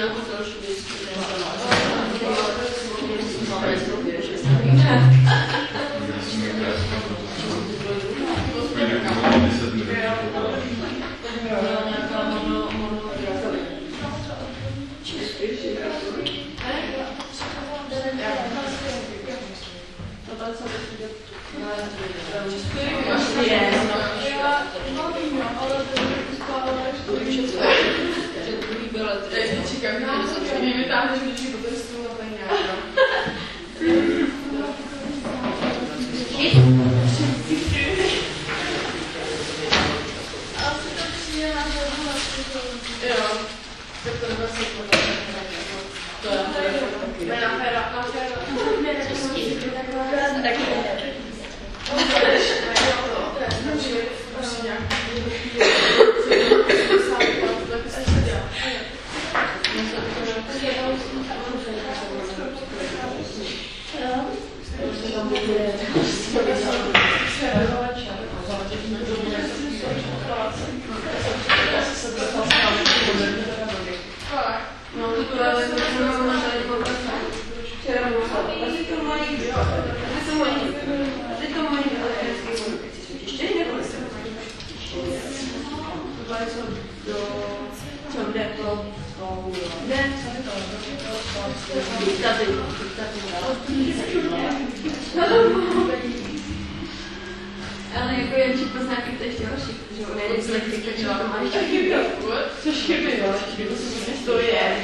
Ale jako Jančík poznáky to ještě horší, protože on je dyslektik, takže to máš taky trochu, což chyby, jo, to je.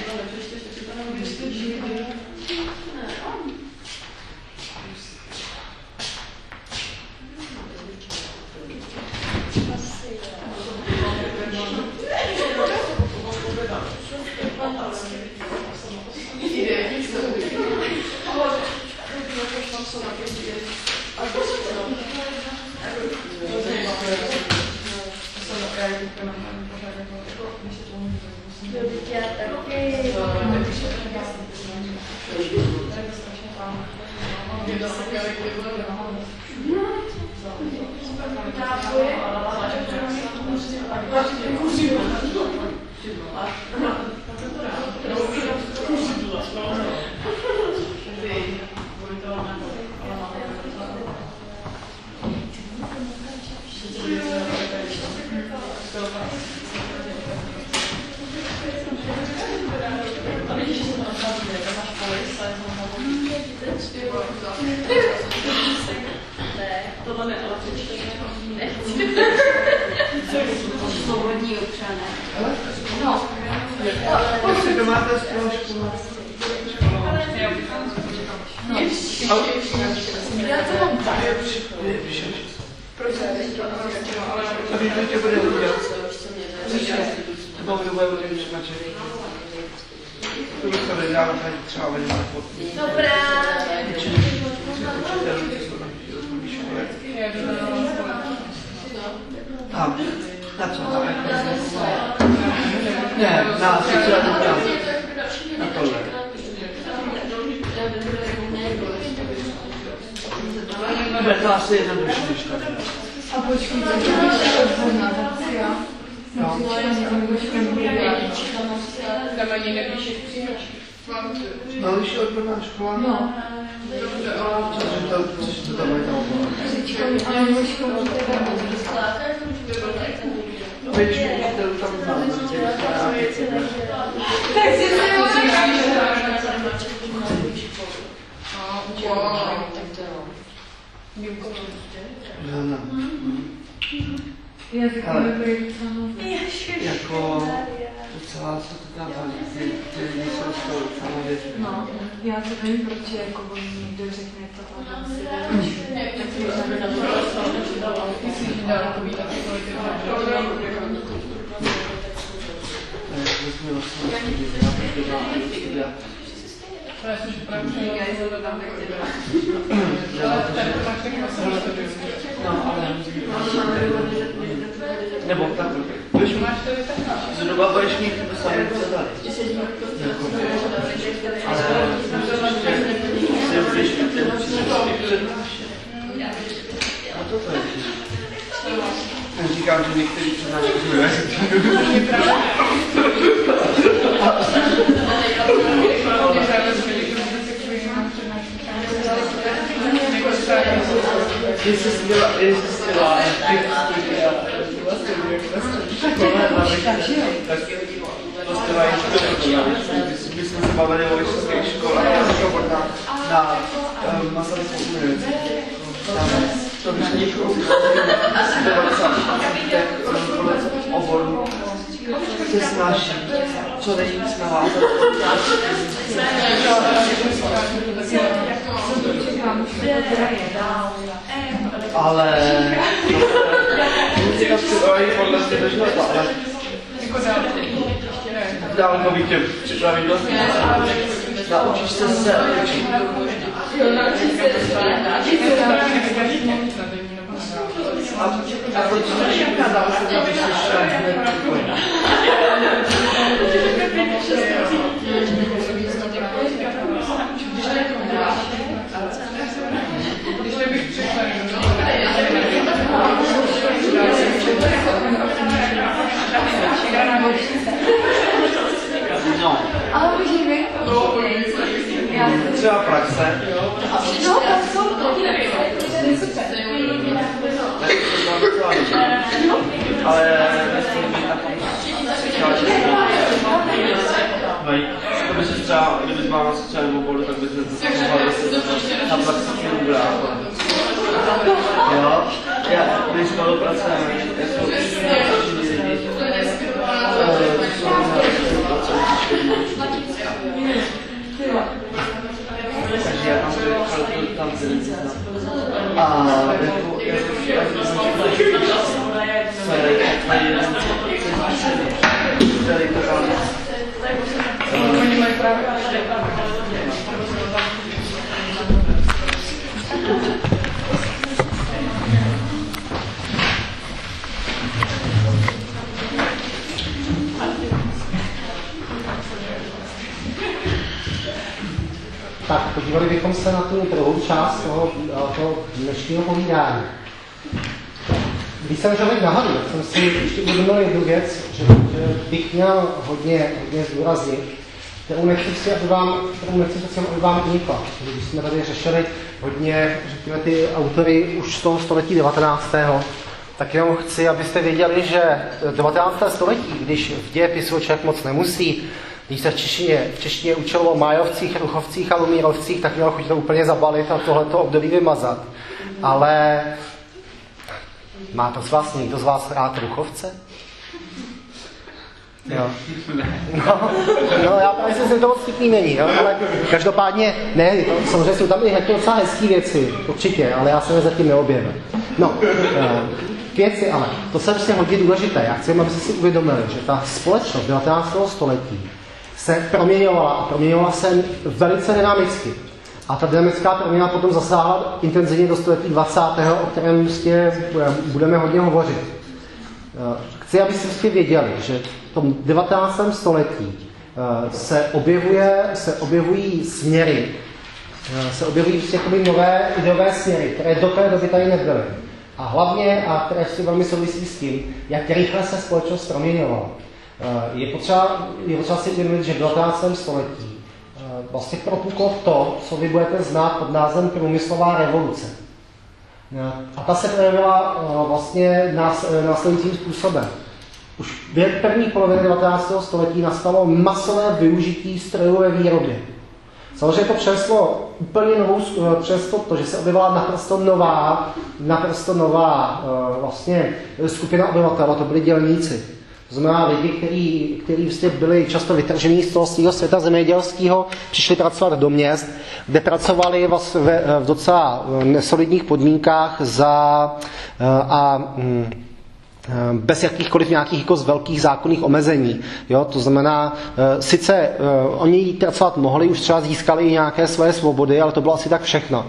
Svobodní občané. No. Jak to máte zkoušku? Já to mám tak. A vy to tě bude udělat? Nebo vy bude udělat přimače? To bych to nedal, tady třeba vedle na fotku. Dobrá. Tam. Na co? Ne, na sociální práci. Na tohle. Bude to asi jednodušší než tady. A počkej, to je odborná verze. No. Tam ani nepíšeš příhoč. No, když je odborná škola? No. Což to tam je tam odborná? Ale můj škola to Většinou učitelů tam máme. tak si to No. jazykové projektano. Jako docela se to tam baví, ty nejsou z toho samozřejmě. No, já to nevím, proč jako on někdo řekne to a tam si Nebo tak, zhruba budeš mít to samé, co tady. Ale si budeš mít ten příležitost. to je. Říkám, že některý přednášky jestli jsi dělá, tak dostávají když jsme se bavili o vyšších školách, na Masarykově univerzitě. To vyšší školu, oboru se snaží, co nejvíc navázat. Ale to připraví podle sebe života, ale dálkovitě připraví vlastně. Naučíš se učit. A proč se ukázal, že když se no. Ale můžeš být. Třeba praxe. No, tak jsou to. Ale to by se třeba, kdyby z máma sociální oboru, tak by se na praxi filmograf. Jo? Když spolupracujeme, jako takže já tam a Tak, podívali bychom se na tu druhou část toho dnešního povídání. Když jsem člověk na hadu, tak jsem si ještě uvědomil jednu věc, že bych měl hodně zdůraznit, kterou nechci, aby vám unikla. Když jsme tady řešili hodně, řekněme, ty autory už z toho století 19. tak jenom chci, abyste věděli, že 19. století, když v dějepisu člověk moc nemusí, když se v češtině učilo o Májovcích, Ruchovcích a Lumírovcích, tak měl chuť to úplně zabalit a tohleto období vymazat. Ale má to z vás někdo z vás rád Ruchovce? Jo. No, já právě si to moc vtipný není, jo? Ale každopádně, ne, samozřejmě jsou tam i docela hezký věci, určitě, ale já jsem je zatím neobjevil. No, věci, ale to je prostě hodně důležité. Já chci, abyste si uvědomili, že ta společnost 19. století se proměňovala se velice dynamicky. A ta dynamická proměna potom zasáhla intenzivně do století 20., o kterém prostě budeme hodně hovořit. Chci, abyste věděli, že v tom 19. století se objevují směry, se objevují prostě nové ideové směry, které do té doby tady nebyly. A hlavně, a které si velmi souvisí s tím, jak rychle se společnost proměňovala. Je potřeba si uvědomit, že v 19. století vlastně propuklo to, co vy budete znát pod názvem průmyslová revoluce. A ta se projevila vlastně následujícím způsobem. Už v první polovině 19. století nastalo masové využití strojů ve výrobě. Samozřejmě to přineslo úplně novou, přineslo to, že se objevila naprosto nová vlastně skupina obyvatel, to byli dělníci. To znamená lidi, kteří vlastně byli často vytržení z toho svého světa zemědělského, přišli pracovat do měst, kde pracovali v docela nesolidních podmínkách bez jakýchkoliv nějakých jako z velkých zákonných omezení. Jo? To znamená, sice oni pracovat mohli, už třeba získali nějaké své svobody, ale to bylo asi tak všechno.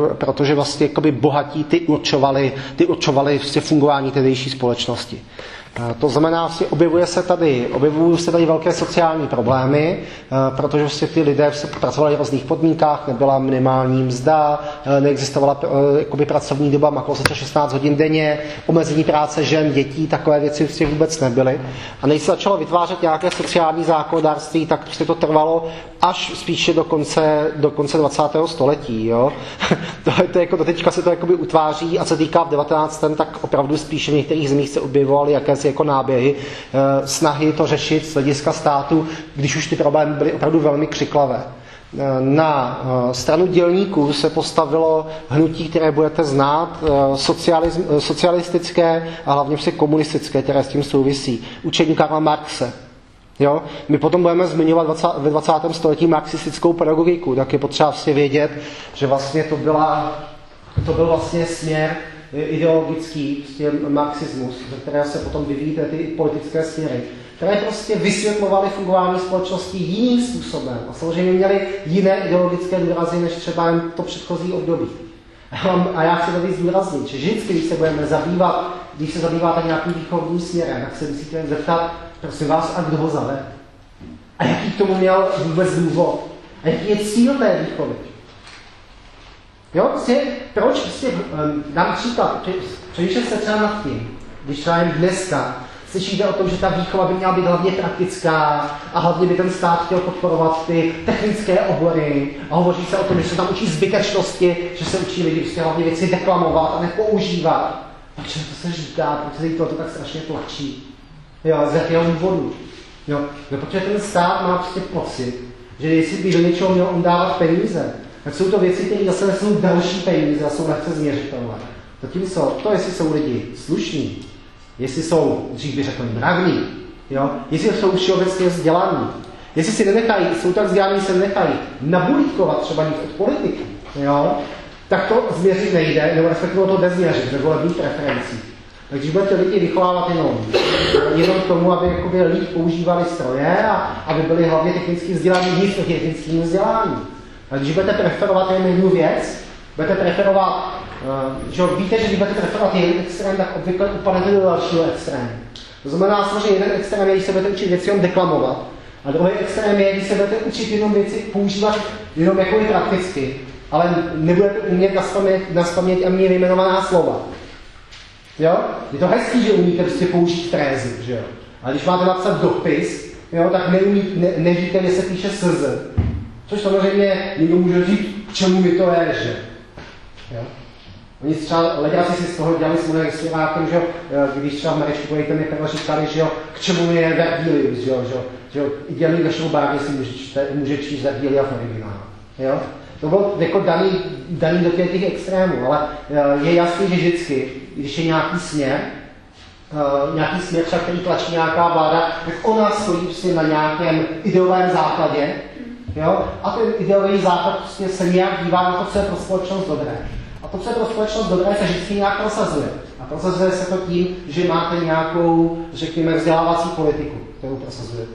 Protože vlastně jakoby bohatí ty určovali vlastně fungování tehdejší společnosti. To znamená, objevují se tady velké sociální problémy, protože ty lidé pracovali v různých podmínkách, nebyla minimální mzda, neexistovala pracovní doba, makalo se to 16 hodin denně, omezení práce žen, dětí, takové věci vůbec nebyly. A než se začalo vytvářet nějaké sociální zákonodárství, tak to trvalo až spíše do konce 20. století. Jo? To jako doteďka se to utváří a co týká v 19. tak opravdu spíše v některých zemích se objevovaly jakési jako náběhy, snahy to řešit z hlediska státu, když už ty problémy byly opravdu velmi křiklavé. Na stranu dělníků se postavilo hnutí, které budete znát, socialistické a hlavně komunistické, které s tím souvisí. Učení Karla Marxe. Jo? My potom budeme zmiňovat ve 20. století marxistickou pedagogiku, tak je potřeba vědět, že vlastně to byl vlastně směr ideologický marxismus, ze kterého se potom vyvíjí ty politické směry, které vysvětlovaly fungování společnosti jiným způsobem a samozřejmě měly jiné ideologické důrazy než třeba jen to předchozí období. A já chci tady zdůraznit, že vždycky, když se zabýváte nějakým výchovním směrem, tak se musíte zeptat, prosím vás, a kdo ho zavede? A jaký k tomu měl vůbec důvod? A jaký je cíl té výchovy? Jo, proč dám příklad, přemýšlejte se třeba nad tím, když třeba jen dneska slyšíte o tom, že ta výchova by měla být hlavně praktická a hlavně by ten stát chtěl podporovat ty technické obory a hovoří se o tom, že se tam učí zbytečnosti, že se učí lidi hlavně věci deklamovat a nepoužívat. Proč to se říká, proč se to tak strašně tlačí? Jo, z jakého důvodu? Jo, protože ten stát má pocit, že jestli by do něčeho měl on dávat peníze, tak jsou to věci, které zase jsou další peníze a jsou lehce změřitelné. Zatímco to, jestli jsou lidi slušní, jestli jsou, dřív by řekl, mravní, jo? Jestli jsou všeobecně vzdělaní, jestli si nenechají, jsou tak vzdělaní, se nenechají nabulítkovat třeba nic od politiky, jo? Tak to změřit nejde, nebo respektive to jde změřit ve volebních preferencích. Takže když budete lidi vychovávat jenom k tomu, aby líp používali stroje a aby byli hlavně technicky vzdělaní, nic proti technickým vzdělání. A když budete preferovat jen jednu věc, budete preferovat, že víte, že když budete preferovat jeden extrém, tak obvykle upadnete do dalšího extrému. To znamená, že jeden extrém je, když se budete učit věci jenom deklamovat, a druhý extrém je, když se budete učit jenom věci používat jenom jako i prakticky, ale nebudete umět nazpamět ani vyjmenovaná slova. Jo? Je to hezký, že umíte použít frézy, že jo? Ale když máte napsat dopis, jo, tak nevíte, že se píše slz. Což samozřejmě někdo může říct, k čemu mi to je, že? Jo? Oni třeba legraci si z toho dělali s mojem Slovákem, že když třeba v Marečku pojďte mi říkali, že jo, k čemu mi je Vergilius, že jo, dělník našeho bárně si může číst Vergilia v originálu. Jo? To bylo jako daný do těch extrémů, ale je jasný, že vždycky, když je nějaký směr, který tlačí nějaká vláda, tak ona stojí na nějakém ideovém základě, jo? A ten ideový základ se nějak dívá na to, co je pro společnost dobré. A to, co je pro společnost dobré, se vždycky nějak prosazuje. A prosazuje se to tím, že máte nějakou, řekněme, vzdělávací politiku, kterou prosazujete.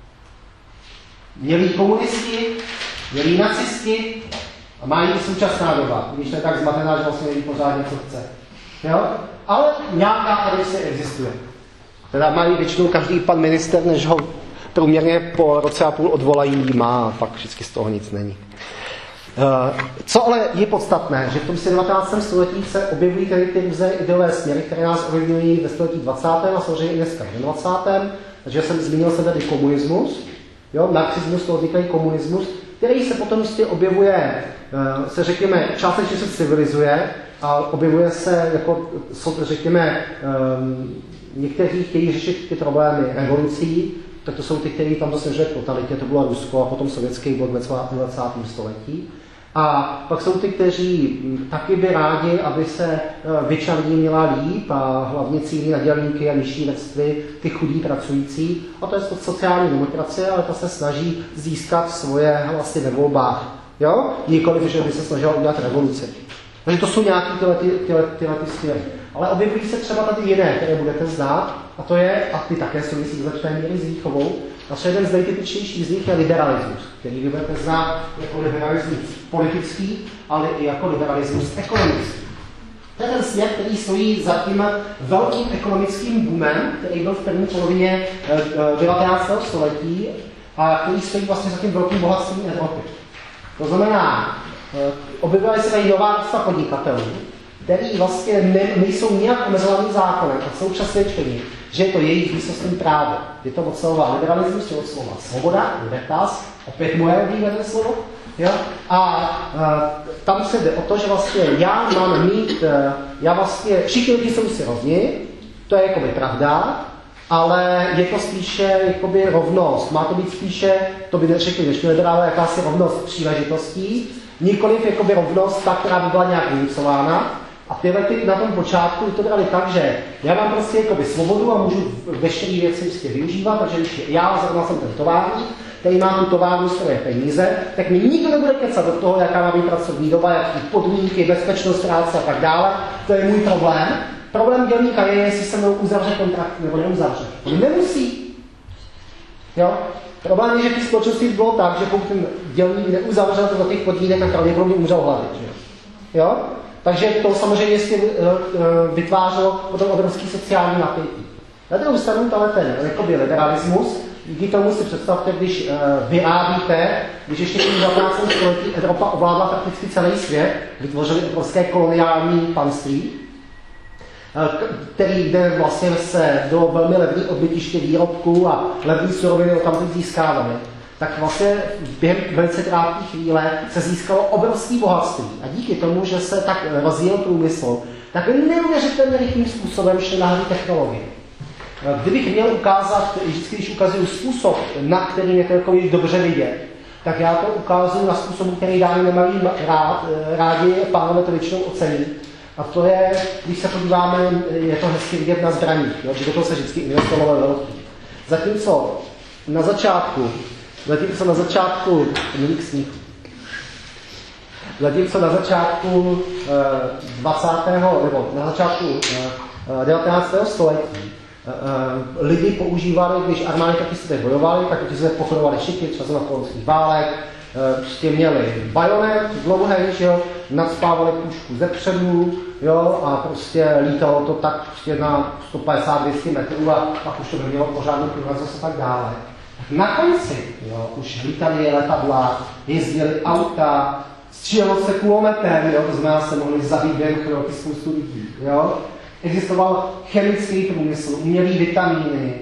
Měli komunisti, měli nacisti a mají i současná doba, když to je tak zmatená, že vlastně neví pořádně, co chce. Jo? Ale nějaká tradice existuje. Teda mají většinou každý pan minister, než ho průměrně po roce a půl odvolají, má a pak vždycky z toho nic není. Co ale je podstatné, že v tom 19. století se objevují ty různé ideové směry, které nás ovlivňují ve století 20. a samozřejmě i dneska v 20. Takže jsem zmínil se tady komunismus, jo, marxismus, to vzniklý komunismus, který se potom objevuje, se řekněme, částečně se civilizuje a objevuje se jako, řekněme, někteří chtějí řešit ty problémy revolucí, tak to jsou ty, kteří tam to směřuje k totalitě, to bylo Rusko a potom sovětský blok ve 20. století. A pak jsou ty, kteří taky by rádi, aby se většina lidí měla líp a hlavně cílí na dělníky a nižší vrstvy, ty chudí pracující. A to je sociální demokracie, ale ta se snaží získat svoje hlasy ve volbách. Jo? Nikoliv, že by se snažila udělat revoluci. Takže to jsou nějaké tyhle směry. Ale objevují se třeba tady jiné, které budete znát, a to je, a ty také souvisí do značné míry s výchovou, a jeden z nejtypičnějších z nich je liberalismus, který vy budete znát jako liberalismus politický, ale i jako liberalismus ekonomický. To je ten směr, který stojí za tím velkým ekonomickým boomem, který byl v první polovině 19. století a který stojí vlastně za tím velkým bohatstvím Evropy. To znamená, objevila se tady nová vrstva podnikatelů, který vlastně nejsou nijak omezovaný zákonem a jsou přesvědčení, že je to jejich výsostný právo. Je to od slova liberalismus, je od slova svoboda, libertas, opět moje oblíbené slovo. Jo? A tam se jde o to, že vlastně já mám mít, všichni lidi jsou si rovni, to je jakoby pravda, ale je to spíše jakoby rovnost. Má to být spíše, to by neřekli dnešní liberálové, jakási rovnost příležitostí, nikoliv jakoby rovnost, ta, která by byla nějak vynucována. A tyhle ty na tom počátku to brali tak, že já mám prostě jakoby svobodu a můžu veškeré věci prostě využívat, takže když já zrovna jsem ten továrník, který má tu továrnu svoje peníze, tak mi nikdo nebude kecat do toho, jaká má být pracovní doba, jaký podmínky, bezpečnost práce a tak dále. To je můj problém. Problém dělníka je, jestli se mnou uzavře kontrakt nebo neuzavře. On nemusí. Jo? Problém je, že v té společnosti bylo tak, že pokud ten dělník neuzavřel to do těch podmínek, tak pravděpodobně umřel hlavy. Jo? Takže to samozřejmě vytvářelo potom obrovský sociální napětí. Na druhou stranu ten jakoby liberalismus, díky tomu si představte, když vyrábíte, když ještě v 19. století Evropa ovládla prakticky celý svět, vytvořili obrovské koloniální panství, který jde vlastně se do velmi levných odbytiště výrobků a levní suroviny tam získávaly. Tak vlastně během velice krátké chvíle se získalo obrovské bohatství. A díky tomu, že se tak rozvíjel průmysl, tak neuvěřitelně rychlým způsobem šly na hry technologie. Kdybych měl ukázat, vždycky když ukazuju způsob, na který je to jako dobře vidět, tak já to ukázuju na způsobu, který dámy nemají rádi, pánové to většinou ocení. A to je, když se podíváme, je to hezky vidět na zbraních, jo? Že do toho se vždycky investovalo velký. Zatímco na začátku 19. století lidi používali, když armády taky se bojovali, tak ti se pochodovali šiky, třeba z napoleonských válek, prostě měli bajonet dlouhý, že jo, nadspávali pušku ze předu, jo, a prostě lítalo to tak prostě na 150-200 metrů a pak už to nemělo pořádný průraznost a tak dále. Na konci jo, už lítaly letadla, jezdily auta, střílelo se kulometem, jo, to znamená, se mohli zabít během chvilky spoustu lidí. Jo. Existoval chemický průmysl, umělý vitamíny,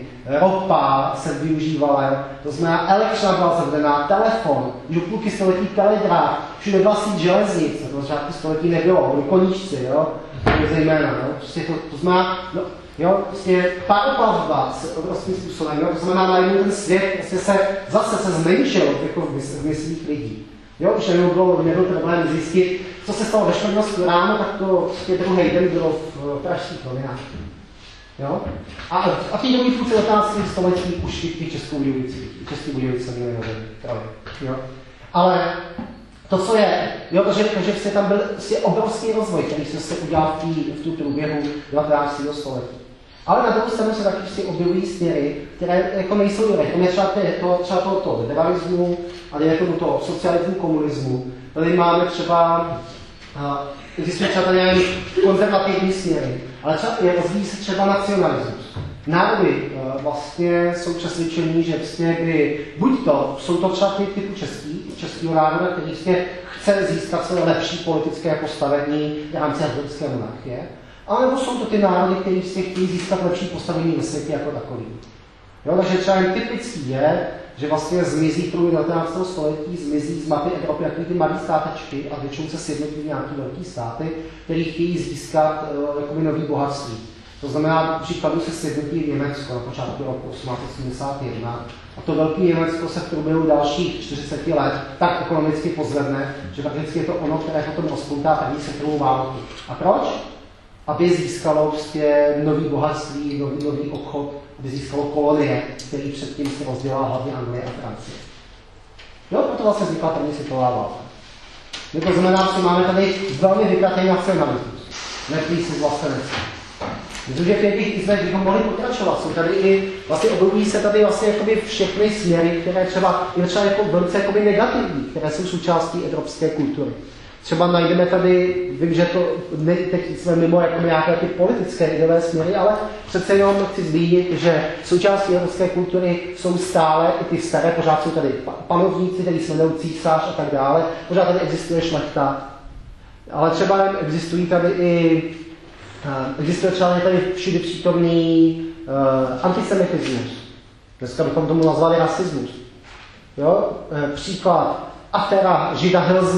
ropa se využívala, to znamená elektřina byla zavedená, telefon, už půlky století telegraf, všude byla síť železnic, to začátku století nebylo, byli koníčci, jo, zejména, jo, prostě to znamená, no, jo, prostě paroplavba se obrovským způsobem, jo, to znamená najednou ten svět prostě se zmenšil jako v myslích lidí. Jo, už nebyl problém zjistit, co se stalo ve čtvrtnosti ráno, tak to prostě druhý den bylo v pražských novinách. Jo? A v té druhé půlce 19. století už i Českou Budějovice měli noviny. Jo? Ale to, co je, jo, že tam byl obrovský rozvoj, který se udělal v tu průběhu 19. století. Ale na druhou stranu se taky objevují směry, které jako nejsou dobré. To je třeba to liberalismu, ale je to socialismu, komunismu. Tady máme třeba, existuje třeba nějaké konzervativní směry, ale rozvíjí se třeba nacionalismus. Národy vlastně jsou přesvědčení, že vlastně buď to, jsou to třeba typu českého národa, který vlastně chce získat své lepší politické postavení v rámci evropské monarchie, anebo jsou to ty národy, kteří si chtějí získat lepší postavení ve světě jako takový. Jo, takže třeba jen typický je, že vlastně zmizí v průběhu 19. století, zmizí z mapy Evropy jaký ty malé státečky a většinou se sjednotí nějaké velké státy, které chtějí získat jakoby nový bohatství. To znamená, příkladu se sjednotí Německo na počátku roku 1871 a to velké Německo se v průběhu dalších 40 let tak ekonomicky pozvedne, že prakticky je to ono, které potom rozpoutá první světovou válku. A proč? Aby získalo prostě nový bohatství, nový obchod, aby získalo kolonie, který předtím se rozdělala hlavně Anglie a Francie. Jo, proto vlastně vznikla první světová válka. To znamená, že máme tady velmi vypjatý nacionalismus, neplý si vlastenectví. Myslím, že v těch izmech bychom mohli pokračovat. Jsou tady i, vlastně objevují se tady vlastně jakoby všechny směry, které třeba jako velice jakoby negativní, které jsou součástí evropské kultury. Třeba najdeme tady, vím, že to teď jsme mimo jako nějaké ty politické ideové směry, ale přece jenom chci zmínit, že součástí evropské kultury jsou stále i ty staré, pořád jsou tady panovníci, tady jsme císař a tak dále, pořád tady existuje šlechta, ale třeba existuje třeba tady všude přítomný antisemitismus. Dneska bychom tomu nazvali rasismus. Jo? Příklad aféra žida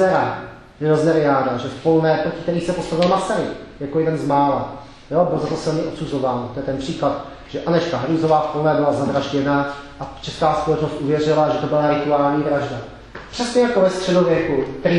Hilsneriáda, že v Polné, proti který se postavil Masaryk, jako jeden z mála. Jo? Byl za to silně odsuzován. To je ten příklad, že Anežka Hrůzová v Polné byla zavražděna a česká společnost uvěřila, že to byla rituální vražda. Přesně jako ve středověku,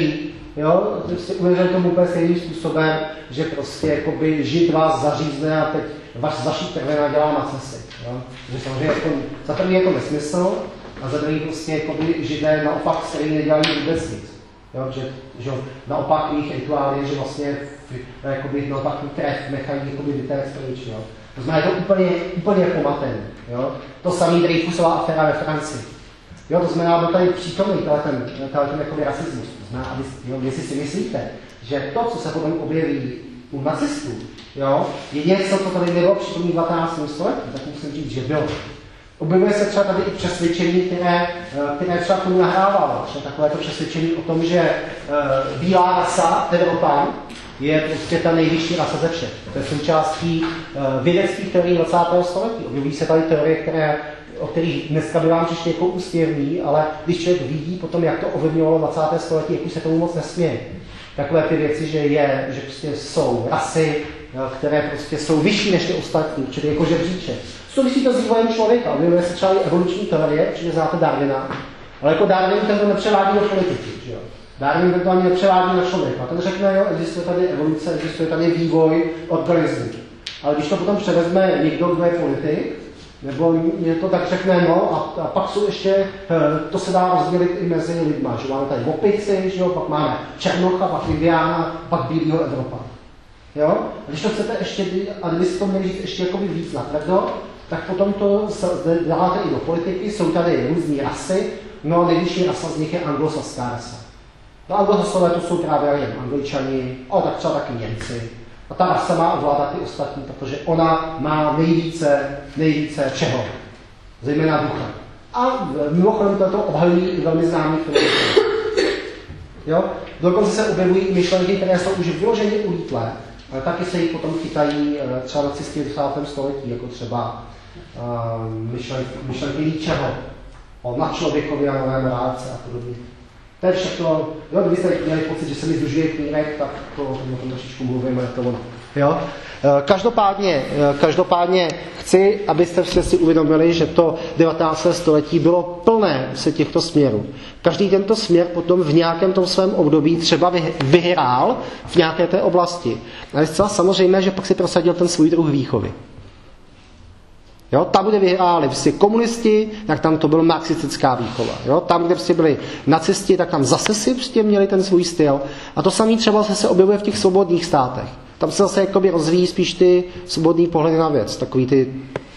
jo, prostě uvěřili tomu úplně stejným způsobem, že prostě jakoby žid vás zařízne a teď vaší krve dělá macesy. Že samozřejmě jako, za první je to nesmysl a za druhý prostě jakoby židé naopak stejně nedělají vůbec nic. Jo, že naopak jejich rituál je, že vlastně jakoby naopak tu krev nechají jakoby vytéct pryč. To znamená, je to úplně pomatený. To samý Dreyfusová aféra ve Francii. Jo, to znamená, byl tady přítomný ten jakoby rasismus. To znamená, jestli si myslíte, že to, co se potom objeví u nacistů, jo, je něco, co tady bylo přítomný v 19. století, tak musím říct, že bylo. Objevuje se třeba tady i přesvědčení, které třeba tomu nahrávalo. Takové to přesvědčení o tom, že bílá rasa, Evropan, je prostě ta nejvyšší rasa ze všech. To je součástí vědeckých teorií 20. století. Objevují se tady teorie, o kterých dneska by vám přišli jako úsměvný, ale když člověk vidí potom, jak to ovlivňovalo 20. století, jak už se tomu moc nesměje. Takové ty věci, že prostě jsou rasy, které prostě jsou vyšší než ty ostatní, čili jako žebříček. Souvisí to s vývojem člověka, objevuje se třeba i evoluční teorie, protože znáte Darwina, ale jako Darwin ten to nepřevádí do politiky, že jo. Darwin ten to ani nepřevádí na člověka. Ten řekne, jo, existuje tady evoluce, existuje tady vývoj organismu. Ale když to potom převezme někdo, kdo je politik, nebo je to tak řekne, no, a pak jsou ještě, to se dá rozdělit i mezi lidma, že máme tady opici, že jo, pak máme černocha, pak indiána, pak bílýho Evropa. Jo? A když to chcete ještě, a kdyby si to měli říct ještě jakoby víc natvrdo, tak potom to dáváte i do politiky, jsou tady různý rasy, no a nejvyšší rasa z nich je anglosaská rasa. No anglosasové to jsou právě jen Angličani, ale tak třeba taky Němci. A ta rasa má ovládat ty ostatní, protože ona má nejvíce čeho, zejména ducha. A mimochodem to obhajují i velmi známý filozofy. Jo? Dokonce se objevují i myšlenky, které jsou už vyloženě ulítlé, ale taky se jich potom chytají třeba nacisti v 20. století, jako třeba myšlenky Nietzscheho o nadčlověkově a nové morálce a podobně. To je všechno, jo, kdybyste měli pocit, že se mi združuje knírek, tak to o tom trošičku mluvíme, to ono. Jo? Každopádně chci, abyste si uvědomili, že to 19. století bylo plné se těchto směrů. Každý tento směr potom v nějakém tom svém období třeba vyhrál v nějaké té oblasti. A je zcela samozřejmé, že pak si prosadil ten svůj druh výchovy. Jo, tam, kde vyhráli prostě komunisti, tak tam to byla marxistická výchova. Jo, tam, kde prostě byli nacisti, tak tam zase si prostě měli ten svůj styl. A to samé třeba se objevuje v těch svobodných státech. Tam se zase jakoby rozvíjí spíš ty svobodný pohledy na věc. Takový ty...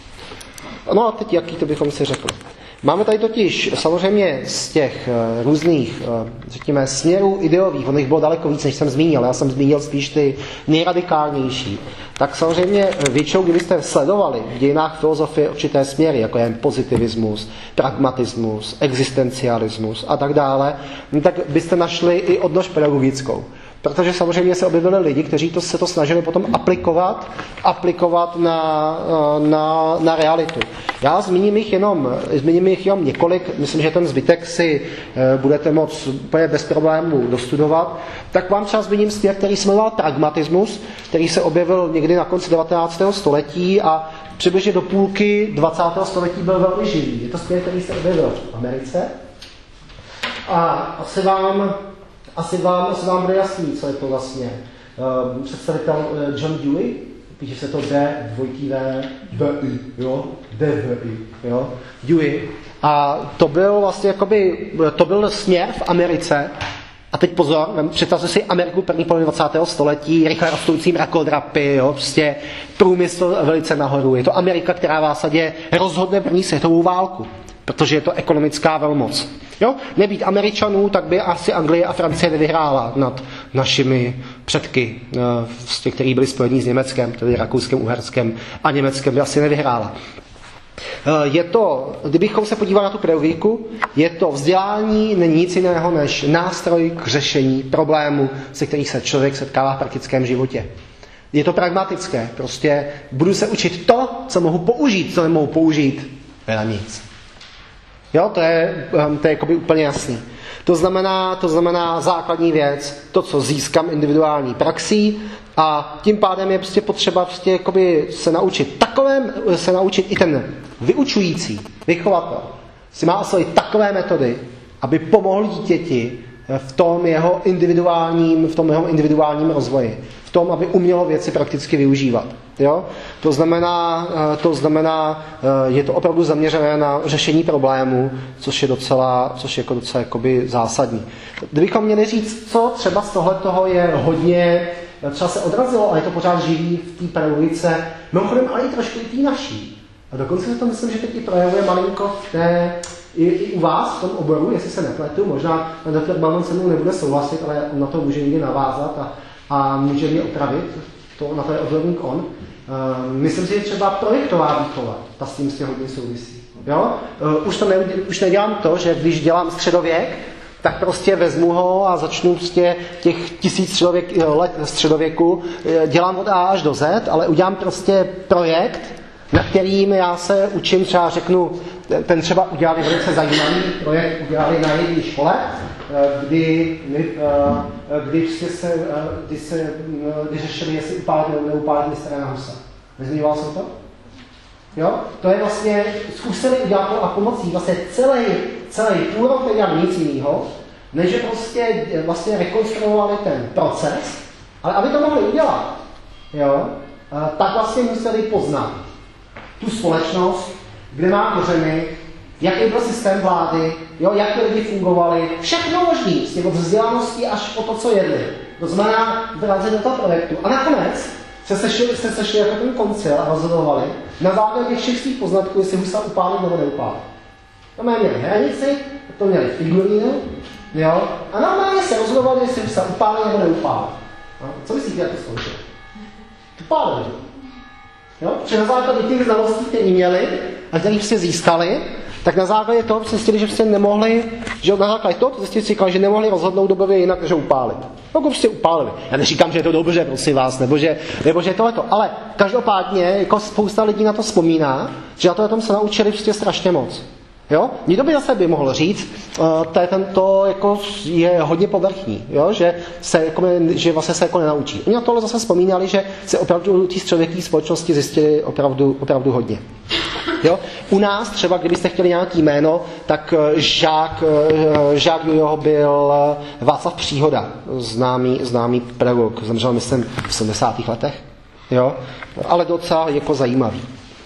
No a teď jaký to bychom si řekli. Máme tady totiž samozřejmě z těch různých, řekněme, směrů ideových, ono jich bylo daleko víc, než jsem zmínil, já jsem zmínil spíš ty nejradikálnější. Tak samozřejmě většinou, kdybyste sledovali v dějinách filozofie určité směry, jako je pozitivismus, pragmatismus, existencialismus a tak dále, tak byste našli i odnož pedagogickou. Protože samozřejmě se objevili lidi, kteří se to snažili potom aplikovat na realitu. Já zmíním jich jenom několik, myslím, že ten zbytek si budete moct úplně bez problémů dostudovat. Tak vám třeba zmíním směr, který se jmenoval pragmatismus, který se objevil někdy na konci 19. století a přibližně do půlky 20. století byl velmi živý. Je to směr, který se objevil v Americe. A asi vám bude jasný, co je to vlastně. Představitel John Dewey, píše se to D-2-V-I, jo? D-V-I, jo? Dewey. A to byl vlastně to byl směr v Americe. A teď pozor, představte si Ameriku první poloviny 20. století, rychle rostoucí mrakodrapy, jo? Prostě průmysl velice nahoru. Je to Amerika, která v zásadě rozhodne první světovou válku, protože je to ekonomická velmoc. Jo? Nebýt Američanů, tak by asi Anglie a Francie nevyhrála nad našimi předky, kteří byli spojení s Německem, tedy Rakouskem, Uherskem a Německem, by asi nevyhrála. Je to, kdybychom se podívali na tu pedagogíku, je to vzdělání, není nic jiného než nástroj k řešení problému, se kterým se člověk setkává v praktickém životě. Je to pragmatické, prostě budu se učit to, co mohu použít, co nemohu použít, teda nic. Jo, to je jakoby úplně jasný. To znamená základní věc, to, co získám individuální praxí, a tím pádem je prostě potřeba prostě jakoby se naučit i ten vyučující, vychovatel, si má osvojit takové metody, aby pomohl dítěti v tom jeho individuálním rozvoji, v tom, aby umělo věci prakticky využívat. Jo? To znamená, je to opravdu zaměřené na řešení problémů, což je docela jakoby zásadní. Kdybychom měli říct, co třeba z tohletoho je hodně, třeba se odrazilo, ale je to pořád živý v té pedagogice, mimochodem, ale i trošku i té naší. A dokonce si to myslím, že teď i projevuje malinko i u vás v tom oboru, jestli se nepletu, možná doktor Balman se mnou nebude souhlasit, ale on na to může někdy navázat a může mě opravit, na to je odborník on. Myslím si, že třeba projektová výchova, ta s tím hodně souvisí. Jo? Už nedělám to, že když dělám středověk, tak prostě vezmu ho a začnu prostě těch 1000 let středověku, dělám od A až do Z, ale udělám prostě projekt, na kterým já se učím, třeba řeknu, ten třeba udělali velice zajímavý projekt, udělali na jedné škole, kdy řešili, jestli upálit nebo neupálit mistra Husa. Nezmíval jsem to? Jo? To je vlastně, zkusili udělat to a pomocí vlastně celý půl rok nedělali nic jiného, než že prostě vlastně rekonstruovali ten proces, ale aby to mohli udělat, jo? Tak vlastně museli poznat tu společnost, kde má kořeny, jaký byl systém vlády, jo, jak ty lidi fungovali, všechno možný, z těch od vzdělanosti až po to, co jedli. To znamená, vrátili do toho projektu. A nakonec se sešli jako ten koncil a rozhodovali na základě všech svých poznatků, jestli Husa upálit nebo neupálit. To měli hranici, to měli figurínu, jo, a normálně se rozhodovali, jestli Husa upálit nebo neupálit. No, co myslíte, jak to skončilo? Upálili. Jo? Protože na základě těch znalostí, které měli a které prostě získali, tak na základě toho zjistili, že prostě nemohli, že na základě toho zjistili, že nemohli rozhodnout dobově jinak, než upálit. No, prostě upálili. Já neříkám, že je to dobře, prosím vás, nebo že tohleto, ale každopádně jako spousta lidí na to vzpomíná, že na to se naučili prostě strašně moc. Jo? Někdo by zase by mohl říct, to jako je hodně povrchní, jo? Že vlastně se jako nenaučí. Oni na tohle zase vzpomínali, že se opravdu ty středověké společnosti zjistili opravdu hodně. Jo? U nás třeba, kdybyste chtěli nějaký jméno, tak žák Jojoho byl Václav Příhoda, známý pedagog, zemřel myslím v 70. letech, jo? Ale docela jako zajímavý.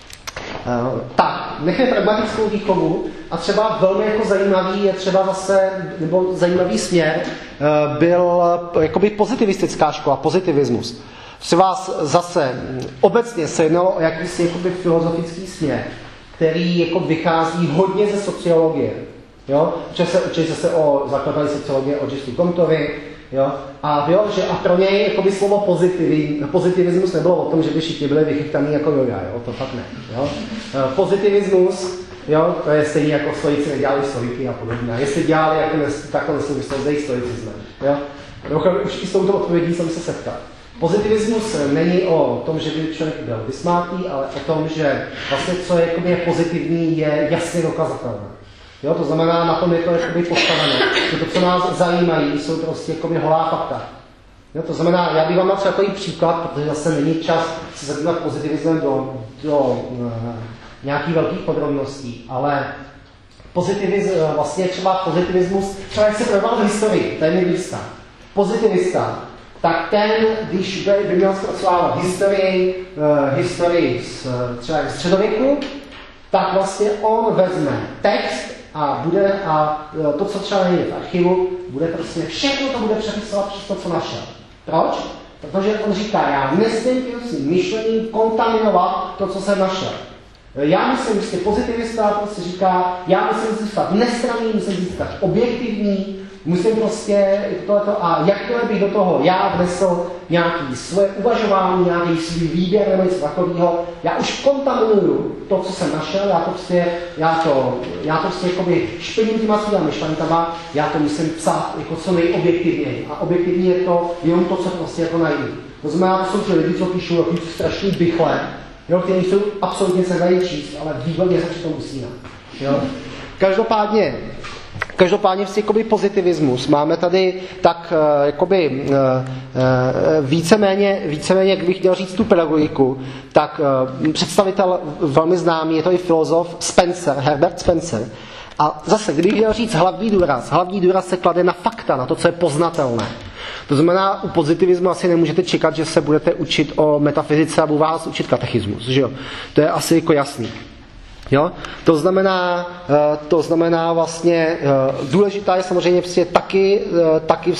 Tak, nechme pragmatickou výchovu a třeba velmi jako zajímavý je třeba zase, nebo zajímavý směr byl jakoby pozitivistická škola, pozitivismus. Třeba zase obecně se jednalo o jakýsi jakoby filozofický směr, který jako vychází hodně ze sociologie. Jo? Učili se o zakladateli sociologie od Augustu Comtovi, jo? A pro něj jakoby slovo pozitivismus nebylo o tom, že by všichni byli vychytaný jako Joja, jo? To fakt ne. Jo? Pozitivismus, jo? To je stejně jako stoici nedělali stoiky a podobně. A jestli dělali jako takhle nesouvislo s jejich stoicismem. Jo? Už i s touto odpovědí jsem se setkal. Pozitivismus není o tom, že by člověk byl vysmátý, ale o tom, že vlastně co je pozitivní, je jasně dokazatelné. Jo, to znamená, na tom je to jakoby postavené. To, co nás zajímají, jsou prostě jakoby holá fakta. Jo, to znamená, já bych vám dal třeba takový příklad, protože zase není čas se zabývat pozitivismem do nějakých velkých podrobností, ale vlastně třeba pozitivismus, třeba jak se projevoval v historii, to je mi blízká. Pozitivista, tak ten, když by měl zpracovávat historii třeba z středověku, tak vlastně on vezme text a to, co třeba není v archivu, bude prostě všechno to bude přepisovat přes to, co našel. Proč? Protože on říká, já nesmím tím myšlením kontaminovat to, co jsem našel. Já musím prostě pozitivista, prostě říká, já musím zůstat nestranný, musím zůstat objektivní, musím prostě tohleto, a jakmile bych do toho já vnesl nějaký své uvažování, nějaký svůj výběr nebo něco takového, já už kontaminuju to, co jsem našel, já to jakoby špiním těma svýma myšlenkama, já to musím psát jako co nejobjektivněji. A objektivně je to jenom to, co prostě jako najdu. To znamená, to jsou ty lidi, co píšou takový strašný bychle, jo, kteří jsou absolutně se dají číst, ale výborně se přitom usínat. Jo. Každopádně jakoby pozitivismus. Máme tady tak jakoby víceméně, jak bych chtěl říct tu pedagogiku, tak představitel velmi známý, je to i filozof Herbert Spencer. A zase, kdybych chtěl říct hlavní důraz se klade na fakta, na to, co je poznatelné. To znamená, u pozitivismu asi nemůžete čekat, že se budete učit o metafyzice a budu vás učit katechismus. Že jo? To je asi jako jasný. Jo? To znamená vlastně, důležitá je samozřejmě prostě taky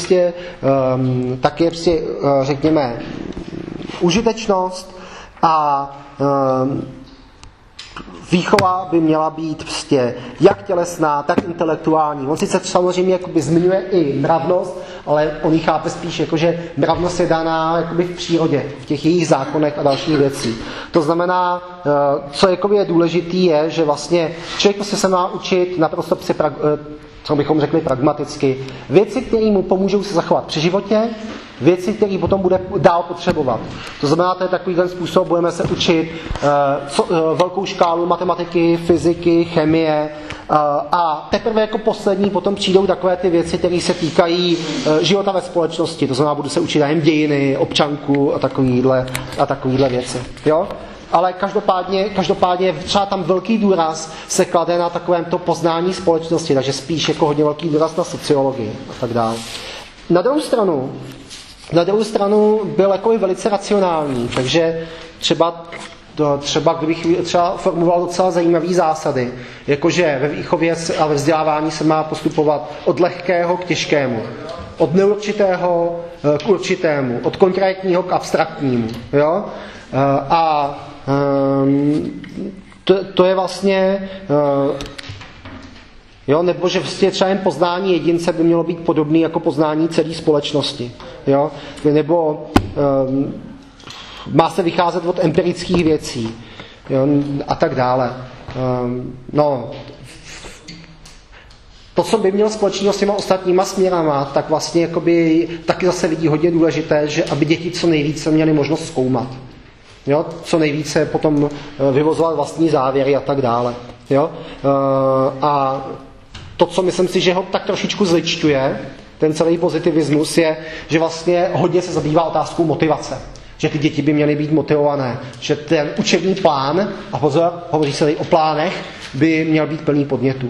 řekněme, užitečnost a výchova by měla být prostě jak tělesná, tak intelektuální. On sice samozřejmě jakoby zmiňuje i mravnost, ale on ji chápe spíš jako, že mravnost je daná jakoby v přírodě, v těch jejich zákonech a dalších věcí. To znamená, co jakoby je důležitý, je, že vlastně člověk se má učit naprosto co bychom řekli pragmaticky, věci, které mu pomůžou se zachovat při životě, věci, které potom bude dál potřebovat. To znamená, to je takový ten způsob, budeme se učit velkou škálu matematiky, fyziky, chemie a teprve jako poslední potom přijdou takové ty věci, které se týkají života ve společnosti. To znamená, budu se učit jen dějiny, občanku a takovýhle věci. Jo? Ale každopádně třeba tam velký důraz se klade na takovém to poznání společnosti, takže spíš jako hodně velký důraz na sociologii a tak dále. Na druhou stranu byl jako i velice racionální, takže třeba kdybych formuloval docela zajímavé zásady, jakože ve výchově a ve vzdělávání se má postupovat od lehkého k těžkému, od neurčitého k určitému, od konkrétního k abstraktnímu. Jo? A to je vlastně jo, nebo že vlastně třeba jen poznání jedince by mělo být podobné jako poznání celé společnosti. Jo? Nebo má se vycházet od empirických věcí, jo? A tak dále. To, co by mělo společného s těma ostatníma směrama, tak vlastně jakoby, taky zase vidí hodně důležité, že aby děti co nejvíce měly možnost zkoumat. Jo? Co nejvíce potom vyvozovat vlastní závěry a tak dále. Jo? A to, co myslím si, že ho tak trošičku zličťuje, ten celý pozitivismus, je, že vlastně hodně se zabývá otázkou motivace. Že ty děti by měly být motivované. Že ten učební plán, a pozor, hovoří se tady o plánech, by měl být plný podnětů.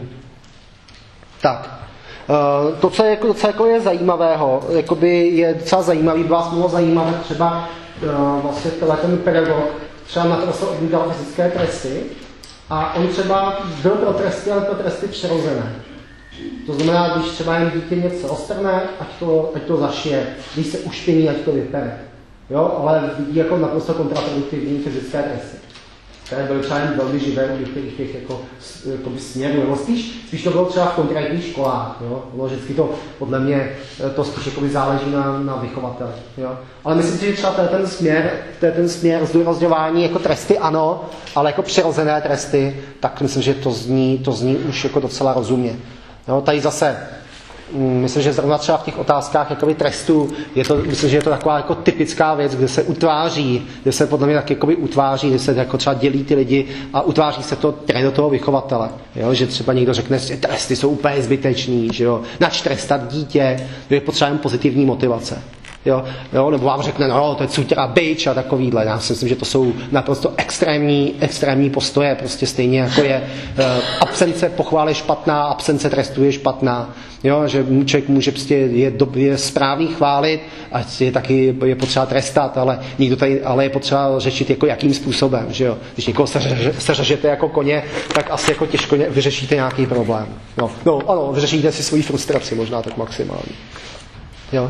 Tak. To, co je docela je zajímavého, je docela zajímavý, by vás mohlo zajímat třeba vlastně ten pedagog třeba na to odmítal fyzické tresty a on třeba byl pro tresty, ale pro tresty přirozené. To znamená, když třeba jen dítě něco roztrhne, ať to zašije, když se ušpiní, ať to vypere. Jo? Ale vidí jako naprosto kontraproduktivní fyzické tresty. Které byly třeba jen velmi živé u některých těch směrů, nebo spíš to bylo třeba v konkrétních školách. Jo? No, vždycky to, podle mě, to spíš záleží na vychovateli. Jo? Ale myslím si, že třeba to je ten směr zdůrazňování jako tresty ano, ale jako přirozené tresty, tak myslím, že to zní už jako docela rozumně. Jo? Tady zase myslím, že zrovna třeba v těch otázkách jakoby trestu, myslím, že je to taková jako typická věc, kde se utváří, kde se podle mě tak jakoby utváří, kde se jako třeba dělí ty lidi a utváří se to do toho vychovatele. Jo? Že třeba někdo řekne, že tresty jsou úplně zbytečný, že jo? Nač trestat dítě, je potřeba jen pozitivní motivace. Jo? Nebo vám řekne, no to je cutěra bič a takovýhle. Já si myslím, že to jsou naprosto extrémní postoje, prostě stejně jako je absence pochvály špatná, absence trestu je špatná. Jo? Že člověk může prostě je správný chválit a je potřeba trestat, ale je potřeba řešit jako jakým způsobem. Že jo? Když někoho seřežete jako koně, tak asi jako těžko vyřešíte nějaký problém. No, ano, vyřešíte si svoji frustraci možná tak maximálně. Jo?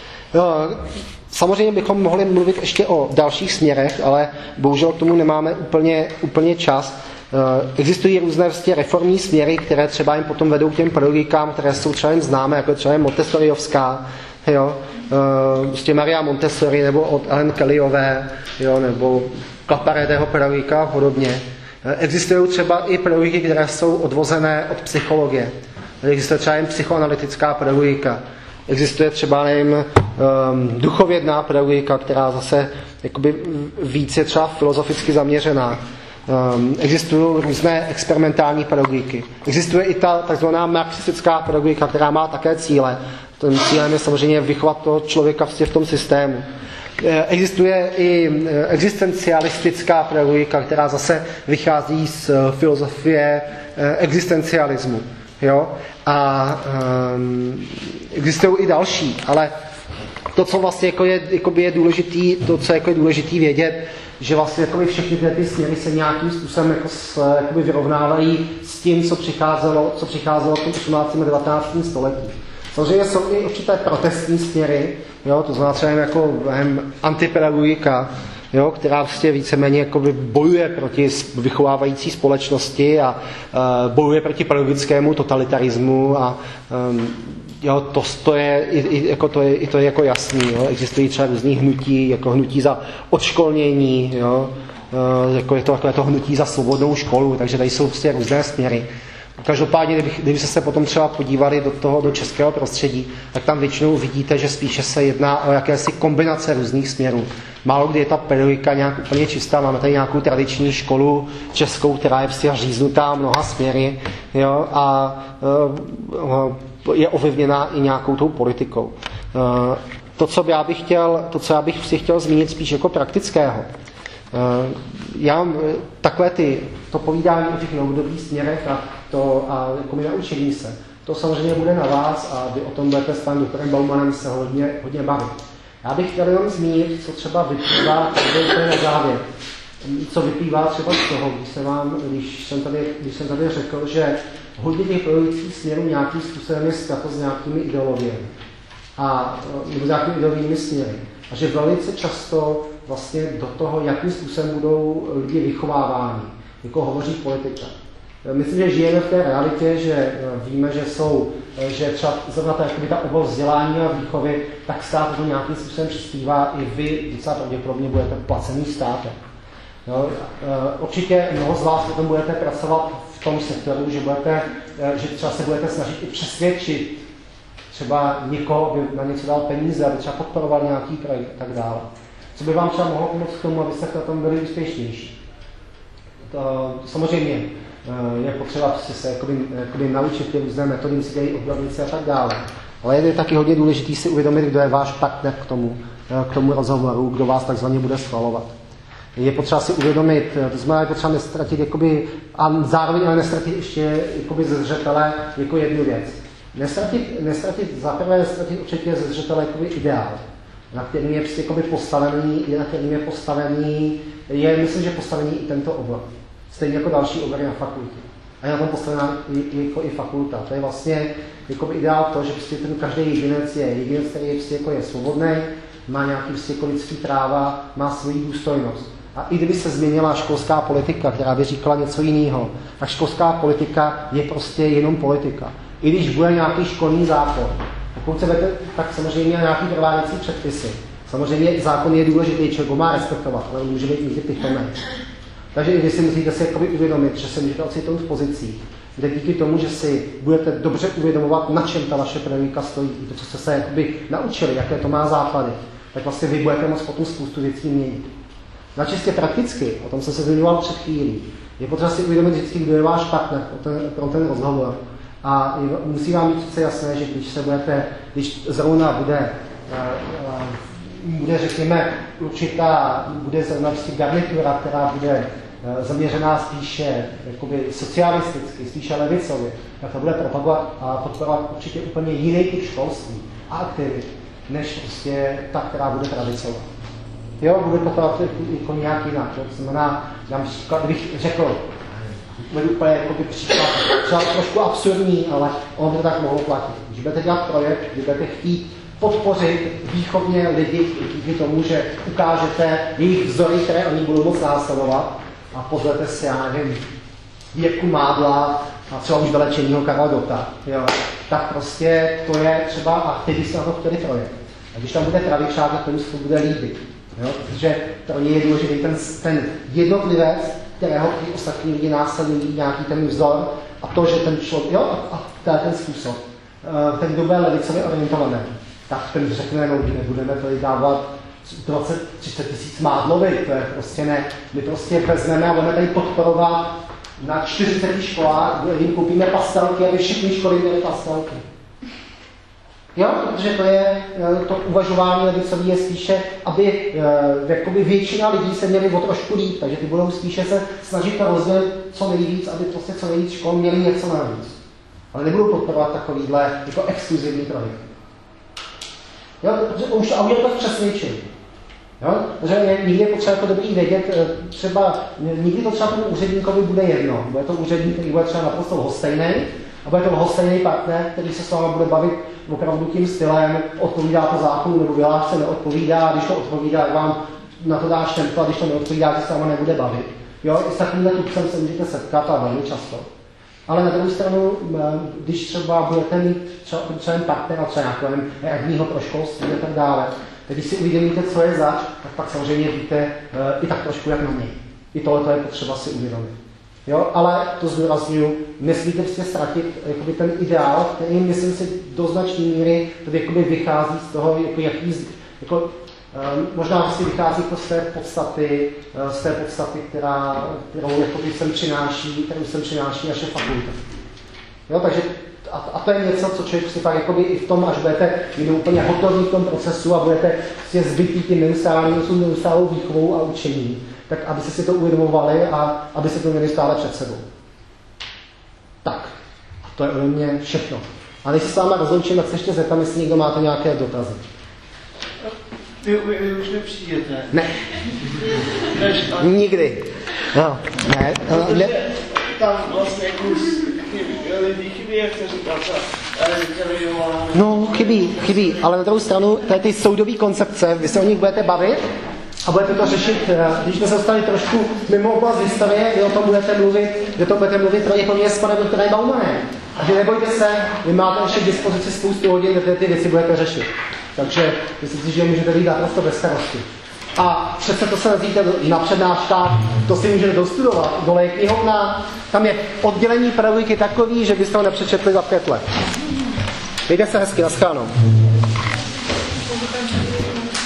Samozřejmě bychom mohli mluvit ještě o dalších směrech, ale bohužel k tomu nemáme úplně čas. Existují různé reformní směry, které třeba jim potom vedou k těm pedagogikám, které jsou třeba jim známé, jako třeba Montessoriovská, jo, prostě Maria Montessori, nebo od Ellen Kellyové, jo, nebo Claparedého pedagogika a podobně. Existují třeba i pedagogiky, které jsou odvozené od psychologie. Existuje třeba jen psychoanalytická pedagogika. Existuje třeba nevím, duchovědná pedagogika, která zase jakoby víc je třeba filozoficky zaměřená. Existují různé experimentální pedagogiky. Existuje i ta takzvaná marxistická pedagogika, která má také cíle. Tím cílem je samozřejmě vychovat toho člověka v tom systému. Existuje i existencialistická pedagogika, která zase vychází z filozofie existencialismu. Jo? A existují i další, ale to, co vlastně je důležitý vědět, že vlastně všechny ty směry se nějakým způsobem vyrovnávají s tím, co přicházelo v tom 18. a 19. století. Samozřejmě jsou i určité protestní směry, jo, to znamená třeba jako antipedagogika, jo, která vlastně víceméně bojuje proti vychovávající společnosti a bojuje proti pedagogickému totalitarismu a jo, to je jako jasný. Jo. Existují třeba různý hnutí, jako hnutí za odškolnění, jo, jako je to takové to hnutí za svobodnou školu, takže tady jsou prostě různé směry. Každopádně, kdyby se potom třeba podívali do českého prostředí, tak tam většinou vidíte, že spíše se jedná o jakési kombinace různých směrů. Málo kdy je ta pedagogika nějak úplně čistá, máme tady nějakou tradiční školu českou, která je prostě říznutá mnoha směry, jo, a je ovlivněná i nějakou tou politikou. To, co já bych si chtěl zmínit spíš jako praktického. Já takové to povídání o těch novodobých směrech a jako naučení se, to samozřejmě bude na vás a vy o tom budete s panem doktorem Baumanem se hodně bavit. Já bych chtěl jenom zmínit, co třeba vyplývá, na závěr. Co vyplývá třeba z toho, když jsem tady řekl, že hodně těch pedagogických směrů nějakým způsobem je spjato s nějakými ideologiemi nebo s nějakými ideologickými směry. A že velice často vlastně do toho, jakým způsobem budou lidi vychováváni, jako hovoří politika. Myslím, že žijeme v té realitě, že víme, že třeba zrovna ta oblast vzdělání a výchovy, tak stát to nějakým způsobem přispívá, i vy docela pravděpodobně budete placený státem. No, určitě mnoho z vás potom budete pracovat v tom sektoru, že třeba se budete snažit i přesvědčit třeba někoho, aby na něco dal peníze, aby třeba podporoval nějaký projekt a tak dále. Co by vám třeba mohlo pomoct k tomu, abyste na tom byli úspěšnější? Samozřejmě je potřeba se naučit ty různé metody, si dělají odborníci a tak dále. Ale je taky hodně důležitý si uvědomit, kdo je váš partner k tomu rozhovoru, kdo vás takzvaně bude schvalovat. Je potřeba si uvědomit, to znamená, je potřeba nestratit, a zároveň ale nestratit ještě ze zřetele jako jednu věc. Nestratit určitě ze zřetele ideál, na kterým je myslím, že postavený i tento obor. Stejně jako další obory na fakultě. A je na tom postavená i fakulta. To je vlastně ideál to, že ten každý jedinec je jedinec, který je svobodný, má nějaký lidský práva, má svoji důstojnost. A i kdyby se změnila školská politika, která by říkala něco jiného, tak školská politika je prostě jenom politika. I když bude nějaký školní zákon, pokud se vete, tak samozřejmě nějaký prováděcí předpisy. Samozřejmě zákon je důležitý, člověk ho má respektovat, ale může být někdy pitomý. Takže i vy si musíte si uvědomit, že se můžete ocitnout v pozicích, kde díky tomu, že si budete dobře uvědomovat, na čem ta vaše pedagogika stojí, to, co jste se naučili, jaké to má základy, tak vlastně vy budete moct potom spoustu věcí měnit. Na čistě prakticky, o tom jsem se zmiňoval před chvílí, je potřeba si uvědomit vždycky, kdo je váš partner pro ten rozhovor. A musí vám být přece jasné, že když zrovna bude řekněme, bude zrovna garnitura, která bude zaměřená spíše socialisticky, spíše levicově, tak to bude propagovat a podporovat určitě úplně jiný typ školství a aktivit, než prostě ta, která bude pravicová. Jo, bude podporovat jako nějak jinak. To znamená, kdybych řekl, bude úplně příklad, třeba trošku absurdní, ale on to tak mohlo platit. Když budete dělat projekt, když budete chtít podpořit výchovně lidi díky tomu, že ukážete jejich vzory, které oni budou moct následovat a pozvete si, já nevím, Jirku Mádla a třeba už vylečenýho Karla Gotta, jo, tak prostě to je třeba, a teď se na to chtěli projekt. A když tam bude pravičák, tak tomu se to bude líbit. Jo? Protože pro ně je důležitý ten jednotlivec, kterého ty ostatní lidi následují, nějaký ten vzor a to, že ten člověk, jo, a ten způsob, ten, kdo bude levicově orientovaný, tak ten řekne, no, nebudeme tady dávat 20-30 tisíc Mádlovi, to je prostě ne. My prostě vezmeme a budeme tady podporovat na 40 školách, jim koupíme pastelky, aby všichni školy měly pastelky. Jo, protože to je to uvažování levicový je spíše, aby jakoby většina lidí se měli o trošku líp, takže ty budou spíše se snažit to rozdělit co nejvíc, aby prostě co nejvíc škol měli něco navíc. Ale nebudou podporovat takovýhle jako exkluzivní projekt. Jo, protože už audio to přesvědčil. Jo? Protože někdy je potřeba jako dobrý vědět, třeba nikdy to třeba tomu úředníkovi bude jedno. Bude to úředník, který bude třeba naprosto lhostejný, a bude to lhostejný partner, který se s váma bude bavit opravdu tím stylem, odpovídá to zákonu nebo vyhlášce neodpovídá, a když to odpovídá, jak vám na to dáš tempo, a když to neodpovídá, že se s váma nebude bavit. Jo? I s takovýmhle typem se můžete setkat a velmi často. Ale na druhou stranu, když třeba budete mít třeba partnera, třeba nějakého radního pro školství a tak dále, tak když si uvědomíte, co je zač, tak pak samozřejmě víte i tak trošku jak na něj. I tohle je potřeba si uvědomit. Jo? Ale to zdůrazňuji, nesmíte prostě ztratit jakoby ten ideál, který myslím si do značné míry jakoby vychází z toho, jako, možná si vychází to z té podstaty, kterou jakoby sem přináší naše fakulta. Jo? Takže a to je něco, co člověk si pak jakoby i v tom, až budete úplně hotový v tom procesu a budete si zbytý tím neustálou výchovou a učení, tak aby si to uvědomovali a aby se to měli stále před sebou. Tak, a to je ode mě všechno. A než se s váma rozloučím, tak se ještě zeptám, jestli někdo máte nějaké dotazy. Vy už nepřijdete. Ne. Nikdy. No, ne. Tam vlastně kus lidí chybí, jak se říká, no, chybí, ale na druhou stranu, ty soudové koncepce, vy se o nich budete bavit a budete to řešit, když jsme se dostali trošku mimo oblast výstavy, vy o tom budete mluvit, že to budete mluvit pro někoho s panem doktorem Baumanem. A že nebojte se, vy máte ještě k dispozici spoustu hodin, kde ty věci budete řešit. Takže myslím si, že můžete být naprosto bez starosti. A přece to se nazvíte na přednáškách, to si můžete dostudovat. Dole je knihovna, tam je oddělení pedagogiky takový, že byste ho nepřečetli za 5 let. Mějte se hezky, naschledanou.